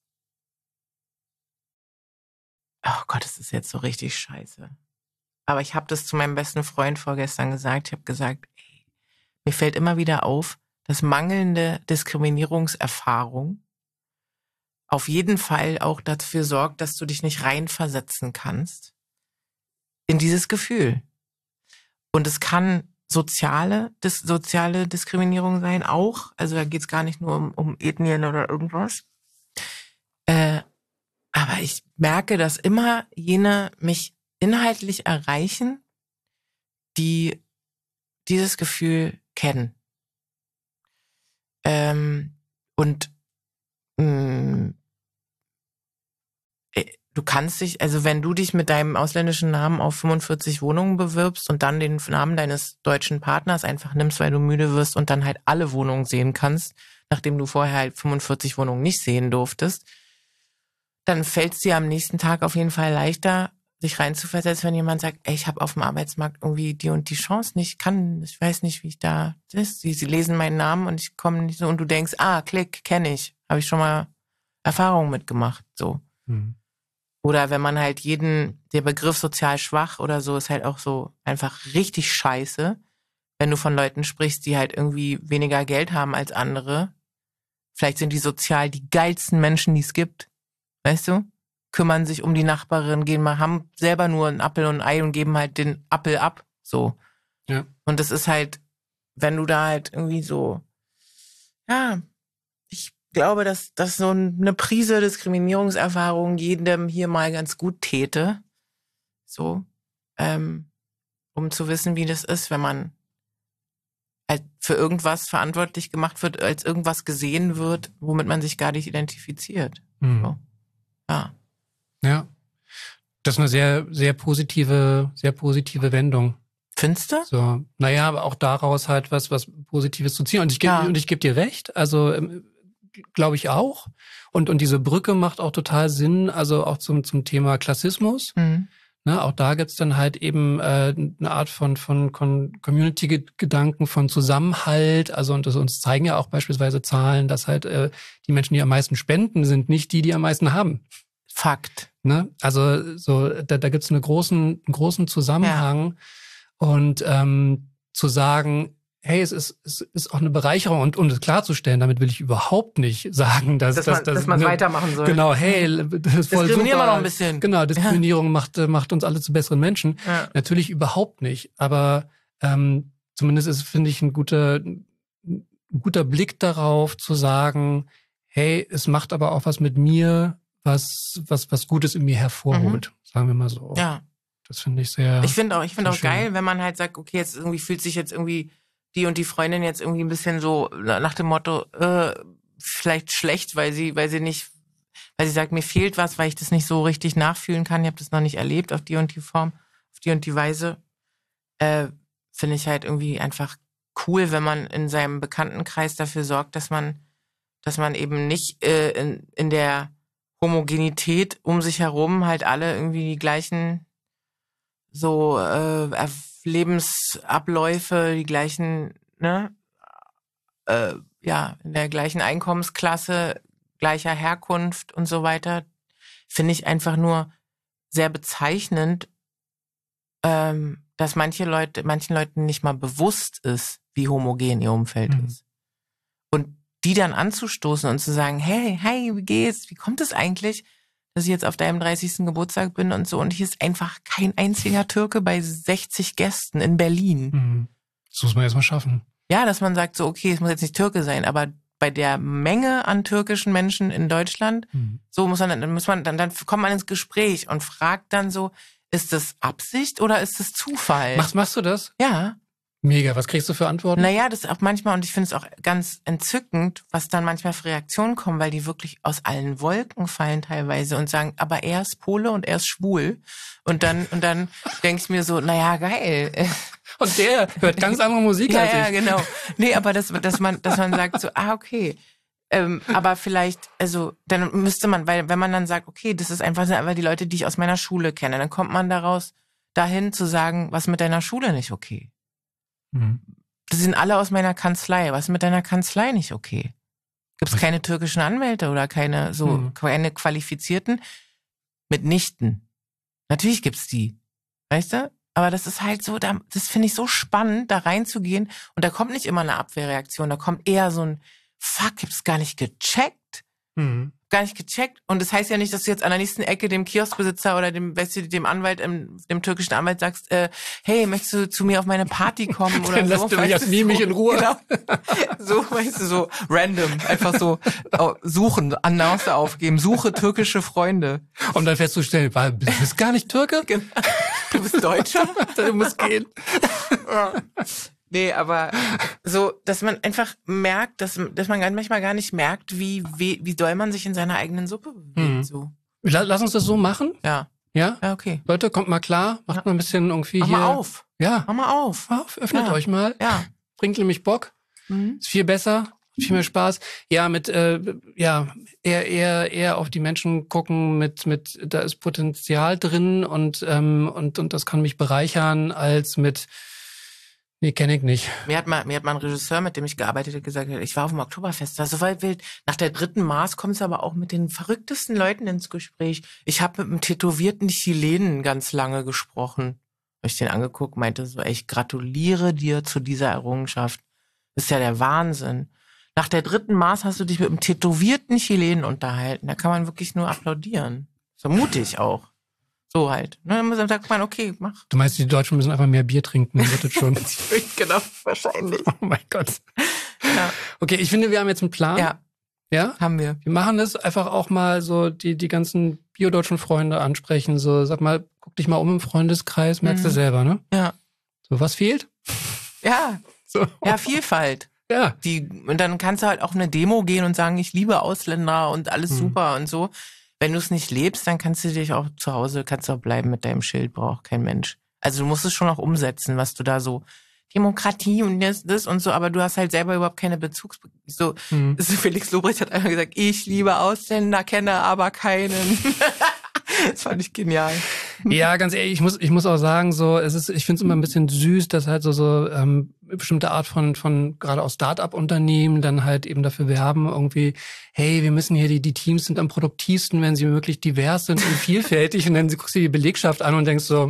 A: oh Gott, das ist jetzt so richtig scheiße. Aber ich habe das zu meinem besten Freund vorgestern gesagt. Ich habe gesagt, ey, mir fällt immer wieder auf, dass mangelnde Diskriminierungserfahrung auf jeden Fall auch dafür sorgt, dass du dich nicht reinversetzen kannst in dieses Gefühl. Und es kann soziale, dis, soziale Diskriminierung sein auch. Also da geht es gar nicht nur um, um Ethnien oder irgendwas. Äh, aber ich merke, dass immer jene mich inhaltlich erreichen, die dieses Gefühl kennen. Ähm, und mh, du kannst dich, also wenn du dich mit deinem ausländischen Namen auf fünfundvierzig Wohnungen bewirbst und dann den Namen deines deutschen Partners einfach nimmst, weil du müde wirst und dann halt alle Wohnungen sehen kannst, nachdem du vorher halt fünfundvierzig Wohnungen nicht sehen durftest, dann fällt es dir am nächsten Tag auf jeden Fall leichter, sich reinzuversetzen, wenn jemand sagt, ey, ich habe auf dem Arbeitsmarkt irgendwie die und die Chance nicht, ich kann, ich weiß nicht, wie ich da ist. Sie, sie lesen meinen Namen und ich komme nicht so und du denkst, ah, klick, kenne ich, habe ich schon mal Erfahrungen mitgemacht, so. Mhm. Oder wenn man halt jeden, der Begriff sozial schwach oder so ist halt auch so einfach richtig scheiße, wenn du von Leuten sprichst, die halt irgendwie weniger Geld haben als andere, Vielleicht sind die sozial die geilsten Menschen, die es gibt. Weißt du? Kümmern sich um die Nachbarin, gehen mal, haben selber nur einen Apfel und ein Ei und geben halt den Apfel ab. So.
C: Ja.
A: Und das ist halt, wenn du da halt irgendwie so, ja, ich glaube, dass, dass so eine Prise Diskriminierungserfahrung jedem hier mal ganz gut täte. So. Ähm, um zu wissen, wie das ist, wenn man halt für irgendwas verantwortlich gemacht wird, als irgendwas gesehen wird, womit man sich gar nicht identifiziert.
C: Mhm.
A: So. Ja.
C: Ja. Das ist eine sehr, sehr positive, sehr positive Wendung.
A: Findest du?
C: So, naja, aber auch daraus halt was, was Positives zu ziehen. Und ich gebe,
A: Ja.
C: und ich gebe dir recht. Also, ähm, glaube ich auch. Und, und diese Brücke macht auch total Sinn. Also auch zum, zum Thema Klassismus.
A: Mhm.
C: Ne, auch da gibt's dann halt eben äh, eine Art von, von, von Community-Gedanken, von Zusammenhalt. Also, und das uns zeigen ja auch beispielsweise Zahlen, dass halt äh, die Menschen, die am meisten spenden, sind nicht die, die am meisten haben.
A: Fakt.
C: Ne? Also so, da, da gibt's einen großen, einen großen Zusammenhang. Ja. Und ähm, zu sagen, hey, es ist, es ist auch eine Bereicherung und um das klarzustellen, damit will ich überhaupt nicht sagen, dass,
A: dass,
C: dass,
A: man,
C: dass,
A: dass man
C: ne,
A: weitermachen soll.
C: Genau, hey, das ist voll
A: Diskriminieren
C: super.
A: wir noch ein bisschen.
C: Genau, Diskriminierung ja. macht, macht uns alle zu besseren Menschen.
A: Ja.
C: Natürlich überhaupt nicht. Aber ähm, zumindest ist, finde ich, ein guter, ein guter Blick darauf, zu sagen, hey, es macht aber auch was mit mir, was, was, was Gutes in mir hervorholt. Mhm. Sagen wir mal so.
A: Ja.
C: Das finde ich sehr.
A: Ich finde auch, ich finde auch
C: schön.
A: geil, wenn man halt sagt, okay, jetzt irgendwie fühlt sich jetzt irgendwie die und die Freundin jetzt irgendwie ein bisschen so nach dem Motto, äh, vielleicht schlecht, weil sie, weil sie nicht, weil sie sagt, mir fehlt was, weil ich das nicht so richtig nachfühlen kann. Ich habe das noch nicht erlebt auf die und die Form, auf die und die Weise. Äh, finde ich halt irgendwie einfach cool, wenn man in seinem Bekanntenkreis dafür sorgt, dass man, dass man eben nicht äh, in, in der Homogenität um sich herum halt alle irgendwie die gleichen so äh, Lebensabläufe, die gleichen, ne, äh, ja, in der gleichen Einkommensklasse, gleicher Herkunft und so weiter, finde ich einfach nur sehr bezeichnend, ähm, dass manche Leute, manchen Leuten nicht mal bewusst ist, wie homogen ihr Umfeld mhm. ist. Und die dann anzustoßen und zu sagen, hey, hey, wie geht's? Wie kommt es eigentlich, dass ich jetzt auf deinem dreißigsten Geburtstag bin und so, und hier ist einfach kein einziger Türke bei sechzig Gästen in Berlin.
C: Mhm. Das muss man erstmal schaffen.
A: Ja, dass man sagt so, okay, es muss jetzt nicht Türke sein, aber bei der Menge an türkischen Menschen in Deutschland, mhm. so muss man, dann muss man, dann, dann kommt man ins Gespräch und fragt dann so, ist das Absicht oder ist das Zufall?
C: Machst, machst du das?
A: Ja.
C: Mega, was kriegst du für Antworten?
A: Naja, das ist auch manchmal, und ich finde es auch ganz entzückend, was dann manchmal für Reaktionen kommen, weil die wirklich aus allen Wolken fallen teilweise und sagen, aber er ist Pole und er ist schwul. Und dann, und dann denke ich mir so, naja, geil.
C: Und der hört ganz andere Musik
A: ja,
C: als ich.
A: Ja, genau. Nee, aber das, dass man, dass man sagt so, ah, okay. Ähm, aber vielleicht, also, dann müsste man, weil, wenn man dann sagt, okay, das ist einfach, sind einfach die Leute, die ich aus meiner Schule kenne, dann kommt man daraus dahin zu sagen, was mit deiner Schule nicht okay.
C: Mhm.
A: Das sind alle aus meiner Kanzlei. Was ist mit deiner Kanzlei nicht okay? Gibt es keine türkischen Anwälte oder keine so
C: mhm.
A: keine qualifizierten? Mitnichten. Natürlich gibt's die. Weißt du? Aber das ist halt so, da, das finde ich so spannend, da reinzugehen. Und da kommt nicht immer eine Abwehrreaktion, da kommt eher so ein Fuck, ich hab's gar nicht gecheckt.
C: Mhm.
A: Gar nicht gecheckt. Und das heißt ja nicht, dass du jetzt an der nächsten Ecke dem Kioskbesitzer oder dem, weißt du, dem Anwalt, dem, dem türkischen Anwalt sagst, äh, hey, möchtest du zu mir auf meine Party kommen oder
C: Dann
A: so?
C: Dann lass du mich so, mich in Ruhe.
A: Genau. So, weißt du, so random. Einfach so suchen, Annonce aufgeben, suche türkische Freunde.
C: Um dann festzustellen, du bist gar nicht Türke?
A: Genau. Du bist Deutscher?
C: Du musst gehen.
A: Ja. Nee, aber so, dass man einfach merkt, dass, dass man manchmal gar nicht merkt, wie, wie, wie doll man sich in seiner eigenen Suppe bewegt.
C: Mhm.
A: So.
C: Lass uns das so machen.
A: Ja.
C: Ja?
A: Ja, okay.
C: Leute, kommt mal klar, macht
A: ja.
C: mal ein bisschen irgendwie
A: Mach
C: hier.
A: Mach mal auf.
C: Ja.
A: Mach mal auf.
C: Mach auf, öffnet
A: ja.
C: euch mal.
A: Ja.
C: Bringt nämlich Bock.
A: Mhm.
C: Ist viel besser, viel mehr Spaß. Ja, mit, äh, ja, eher, eher, eher auf die Menschen gucken mit, mit, da ist Potenzial drin und, ähm, und, und das kann mich bereichern, als mit, nee, kenne ich nicht.
A: Mir hat mal, mir hat mal ein Regisseur, mit dem ich gearbeitet habe, gesagt, ich war auf dem Oktoberfest, das war so weit wild. Nach der dritten Maß kommt es aber auch mit den verrücktesten Leuten ins Gespräch. Ich habe mit einem tätowierten Chilenen ganz lange gesprochen. Habe ich den angeguckt, meinte so, ey, ich gratuliere dir zu dieser Errungenschaft. Das ist ja der Wahnsinn. Nach der dritten Maß hast du dich mit einem tätowierten Chilenen unterhalten. Da kann man wirklich nur applaudieren. So mutig auch. So halt. Ne, dann sagt man, okay, mach.
C: Du meinst, die Deutschen müssen einfach mehr Bier trinken, dann wird das schon.
A: Genau, wahrscheinlich.
C: Oh mein Gott.
A: Ja.
C: Okay, ich finde, wir haben jetzt einen Plan.
A: Ja.
C: Ja?
A: Haben wir.
C: Wir machen das einfach auch mal so, die, die ganzen biodeutschen Freunde ansprechen. So, sag mal, guck dich mal um im Freundeskreis, merkst du
A: Mhm.
C: selber, ne?
A: Ja.
C: So, was fehlt?
A: Ja.
C: So.
A: Ja, Vielfalt.
C: Ja.
A: Die, und dann kannst du halt auf eine Demo gehen und sagen, ich liebe Ausländer und alles
C: Mhm.
A: super und so. Wenn du es nicht lebst, dann kannst du dich auch zu Hause, kannst du auch bleiben mit deinem Schild, braucht kein Mensch. Also du musst es schon auch umsetzen, was du da so, Demokratie und das, das und so, aber du hast halt selber überhaupt keine Bezugs... So,
C: Mhm.
A: Felix Lobrecht hat einmal gesagt, ich liebe Ausländer, kenne aber keinen. Das fand ich genial.
C: Ja, ganz ehrlich, ich muss, ich muss auch sagen, so, es ist, ich finde es immer ein bisschen süß, dass halt so, so ähm, bestimmte Art von, von gerade aus Start-up-Unternehmen dann halt eben dafür werben, irgendwie, hey, wir müssen hier, die, die Teams sind am produktivsten, wenn sie möglichst divers sind und vielfältig. Und dann guckst du die Belegschaft an und denkst so,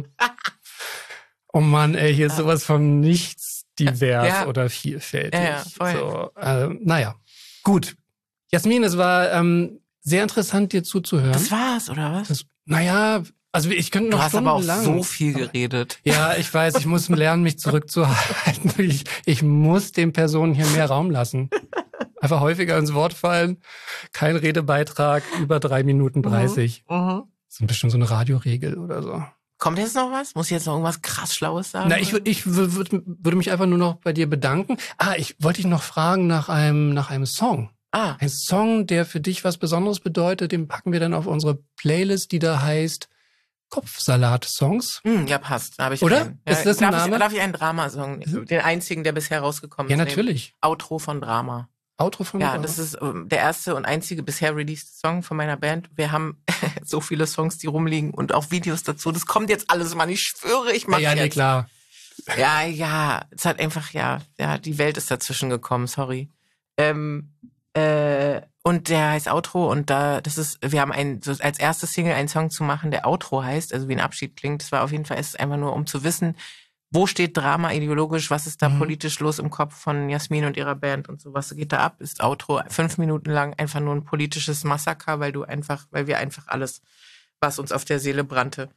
C: oh Mann, ey, hier ist sowas von nichts divers
A: Ja.
C: oder vielfältig.
A: Ja, ja, voll.
C: So, äh, naja, gut. Jasmin, es war ähm, sehr interessant, dir zuzuhören.
A: Das war's, oder was?
C: Das, naja, also ich könnte noch
A: Du hast aber auch
C: stundenlang.
A: so viel geredet.
C: Ja, ich weiß, ich muss lernen, mich zurückzuhalten. Ich, ich muss den Personen hier mehr Raum lassen. Einfach häufiger ins Wort fallen. Kein Redebeitrag über drei Minuten dreißig.
A: Mhm.
C: Das ist bestimmt so eine Radioregel oder so.
A: Kommt jetzt noch was? Muss ich jetzt noch irgendwas krass Schlaues sagen?
C: Na, ich, wür- ich wür- würd, würde mich einfach nur noch bei dir bedanken. Ah, ich wollte dich noch fragen nach einem, nach einem Song.
A: Ah,
C: Ein Song, der für dich was Besonderes bedeutet, den packen wir dann auf unsere Playlist, die da heißt Kopfsalat-Songs.
A: hm, ja, passt. Da hab ich
C: Oder?
A: einen. Ja,
C: Ist das ein
A: darf
C: Name?
A: Ich, darf ich einen Dramasong? Den einzigen, der bisher rausgekommen
C: Ja,
A: ist.
C: natürlich.
A: nehmen? Outro von Drama.
C: Outro von
A: Ja, das ist ähm, der erste und einzige bisher released Song von meiner Band. Wir haben so viele Songs, die rumliegen und auch Videos dazu. Das kommt jetzt alles, Mann. Ich schwöre, ich mach
C: Ja, ja, nee,
A: jetzt.
C: klar.
A: Ja, ja, es hat einfach, ja, ja, die Welt ist dazwischen gekommen, sorry. Ähm, äh, und der heißt Outro und da, das ist, wir haben ein, so als erste Single einen Song zu machen, der Outro heißt, also wie ein Abschied klingt. Das war auf jeden Fall, es ist einfach nur, um zu wissen, wo steht Drama ideologisch, was ist da
C: Mhm.
A: politisch los im Kopf von Jasmin und ihrer Band und so, was geht da ab, ist Outro fünf Minuten lang einfach nur ein politisches Massaker, weil du einfach, weil wir einfach alles, was uns auf der Seele brannte,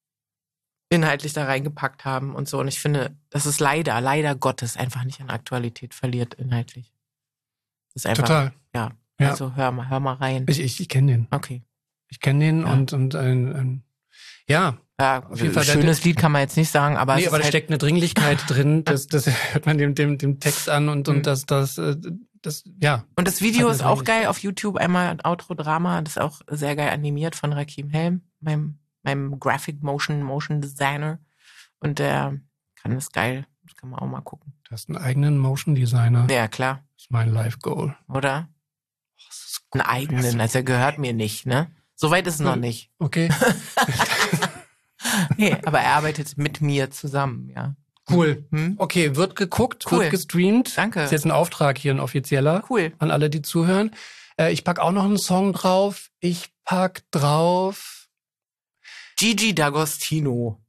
A: inhaltlich da reingepackt haben und so. Und ich finde, dass es leider, leider Gottes einfach nicht an Aktualität verliert, inhaltlich. Das ist einfach,
C: Total.
A: ja.
C: Ja.
A: Also hör mal, hör mal rein.
C: Ich, ich, ich kenne den.
A: Okay.
C: Ich kenne den
A: Ja.
C: und, und ein, ein ja,
A: Ja,
C: Auf jeden Fall,
A: schönes Lied kann man jetzt nicht sagen, aber
C: nee,
A: es
C: aber
A: ist
C: da
A: halt,
C: steckt eine Dringlichkeit drin, das, das hört man dem, dem, dem Text an und, und
A: Mhm.
C: das, das, äh, das, ja.
A: und das Video
C: hat
A: ist
C: eine
A: auch geil auf YouTube, einmal Outro Drama, das ist auch sehr geil animiert von Rakim Helm, meinem, meinem Graphic Motion, Motion Designer. Und der kann das geil, das kann man auch mal gucken.
C: Du hast einen eigenen Motion Designer.
A: Ja, klar,
C: Das ist mein Life Goal.
A: oder? Einen eigenen, also er gehört mir nicht, ne? Soweit ist es noch nicht.
C: Okay,
A: Nee, aber er arbeitet mit mir zusammen, ja.
C: cool.
A: Hm?
C: Okay, wird geguckt,
A: Cool.
C: wird gestreamt.
A: Danke.
C: Ist jetzt ein Auftrag hier, ein offizieller.
A: Cool.
C: An alle, die zuhören. Äh, ich pack auch noch einen Song drauf. Ich pack drauf.
A: Gigi D'Agostino.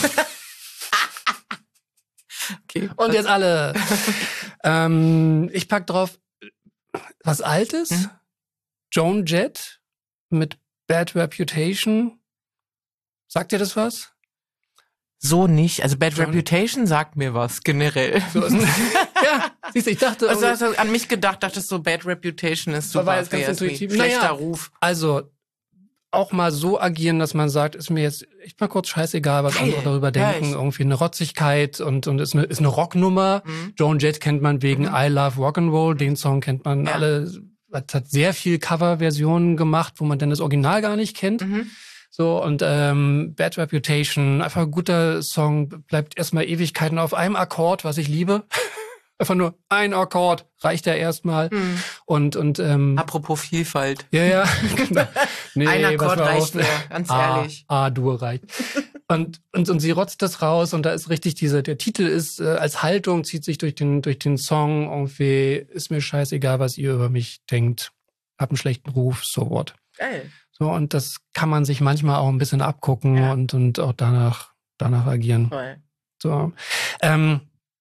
A: Okay.
C: Und jetzt alle. ähm, ich pack drauf was Altes.
A: Hm?
C: Joan Jett mit Bad Reputation. Sagt dir das was?
A: So nicht. Also Bad
C: John-
A: Reputation sagt mir was, generell.
C: So ist ein, ja, siehst du, ich dachte.
A: Also hast du an mich gedacht, dachtest so, Bad Reputation ist super.
C: War jetzt ganz
A: für Jasmin.
C: intuitiv.
A: Schlechter
C: Naja.
A: Ruf.
C: Also auch mal so agieren, dass man sagt, ist mir jetzt echt mal kurz scheißegal, was
A: Geil.
C: andere darüber
A: Hör
C: denken.
A: ich.
C: Irgendwie eine Rotzigkeit und, und ist eine, ist eine Rocknummer.
A: Mhm.
C: Joan Jett kennt man wegen
A: Mhm.
C: I Love Rock'n'Roll. Den Song kennt man
A: Ja.
C: alle. Es hat sehr viel Coverversionen gemacht, wo man dann das Original gar nicht kennt.
A: Mhm.
C: So, und ähm, Bad Reputation, einfach ein guter Song, bleibt erstmal Ewigkeiten auf einem Akkord, was ich liebe. Einfach nur ein Akkord reicht ja erstmal.
A: Mhm.
C: Und, und ähm,
A: Apropos Vielfalt.
C: ja, ja, genau. Nee,
A: Ein Akkord
C: pass mal
A: reicht
C: auf.
A: mir, ganz
C: A,
A: ehrlich.
C: A-Dur reicht. Und, und, und sie rotzt das raus und da ist richtig diese, der Titel ist äh, als Haltung, zieht sich durch den, durch den Song irgendwie, ist mir scheißegal, was ihr über mich denkt. Hab einen schlechten Ruf, so what.
A: Geil.
C: So, und das kann man sich manchmal auch ein bisschen abgucken
A: Ja.
C: und, und auch danach, danach agieren.
A: Toll.
C: So. Ähm,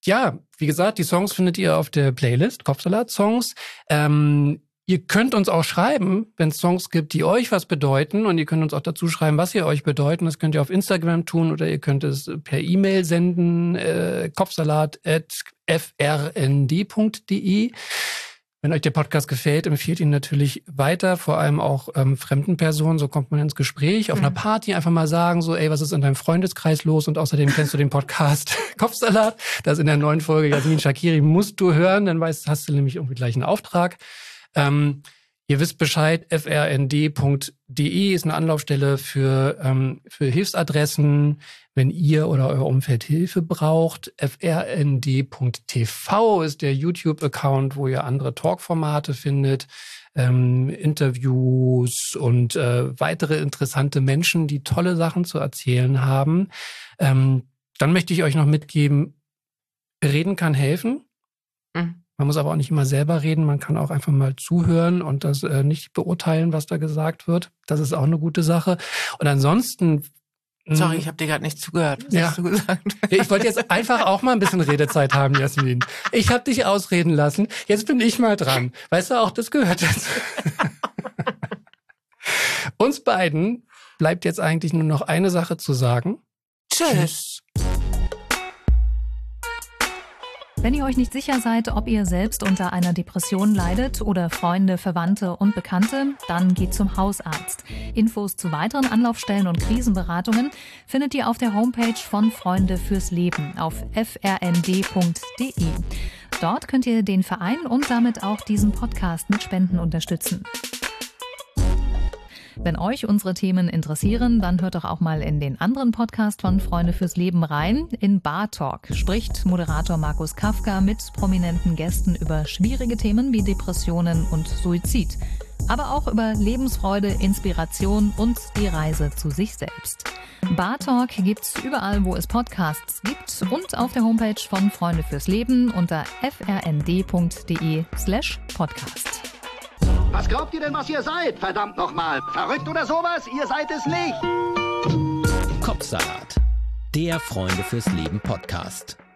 C: ja, wie gesagt, die Songs findet ihr auf der Playlist, Kopfsalat-Songs. Ähm, ihr könnt uns auch schreiben, wenn es Songs gibt, die euch was bedeuten. Und ihr könnt uns auch dazu schreiben, was ihr euch bedeuten. Das könnt ihr auf Instagram tun oder ihr könnt es per E-Mail senden, äh, kopfsalat at f r n d punkt d e. Wenn euch der Podcast gefällt, empfiehlt ihn natürlich weiter, vor allem auch ähm, fremden Personen, so kommt man ins Gespräch. Auf mhm. einer Party einfach mal sagen, so, ey, was ist in deinem Freundeskreis los? Und außerdem kennst du den Podcast Kopfsalat. Das in der neuen Folge Jasmin Shakiri musst du hören, dann weißt, hast du nämlich irgendwie gleich einen Auftrag. Ähm, ihr wisst Bescheid, f r n d punkt d e ist eine Anlaufstelle für, ähm, für Hilfsadressen, wenn ihr oder euer Umfeld Hilfe braucht. f r n d punkt t v ist der YouTube-Account, wo ihr andere Talkformate findet, ähm, Interviews und äh, weitere interessante Menschen, die tolle Sachen zu erzählen haben. Ähm, dann möchte ich euch noch mitgeben, reden kann helfen. Mhm. Man muss aber auch nicht immer selber reden, man kann auch einfach mal zuhören und das äh, nicht beurteilen, was da gesagt wird. Das ist auch eine gute Sache. Und ansonsten...
A: Sorry, ich habe dir gerade nicht zugehört. Was
C: ja.
A: hast du gesagt?
C: Ich wollte jetzt einfach auch mal ein bisschen Redezeit haben, Jasmin. Ich habe dich ausreden lassen, jetzt bin ich mal dran. Weißt du, auch das gehört dazu. Uns beiden bleibt jetzt eigentlich nur noch eine Sache zu sagen.
A: Tschüss.
D: Wenn ihr euch nicht sicher seid, ob ihr selbst unter einer Depression leidet oder Freunde, Verwandte und Bekannte, dann geht zum Hausarzt. Infos zu weiteren Anlaufstellen und Krisenberatungen findet ihr auf der Homepage von Freunde fürs Leben auf f r n d punkt d e. Dort könnt ihr den Verein und damit auch diesen Podcast mit Spenden unterstützen. Wenn euch unsere Themen interessieren, dann hört doch auch mal in den anderen Podcast von Freunde fürs Leben rein. In Bar Talk spricht Moderator Markus Kafka mit prominenten Gästen über schwierige Themen wie Depressionen und Suizid. Aber auch über Lebensfreude, Inspiration und die Reise zu sich selbst. Bar Talk gibt's überall, wo es Podcasts gibt und auf der Homepage von Freunde fürs Leben unter f r n d punkt d e slash podcast.
E: Was glaubt ihr denn, was ihr seid? Verdammt nochmal. Verrückt oder sowas? Ihr seid es nicht.
B: Kopfsalat. Der Freunde fürs Leben Podcast.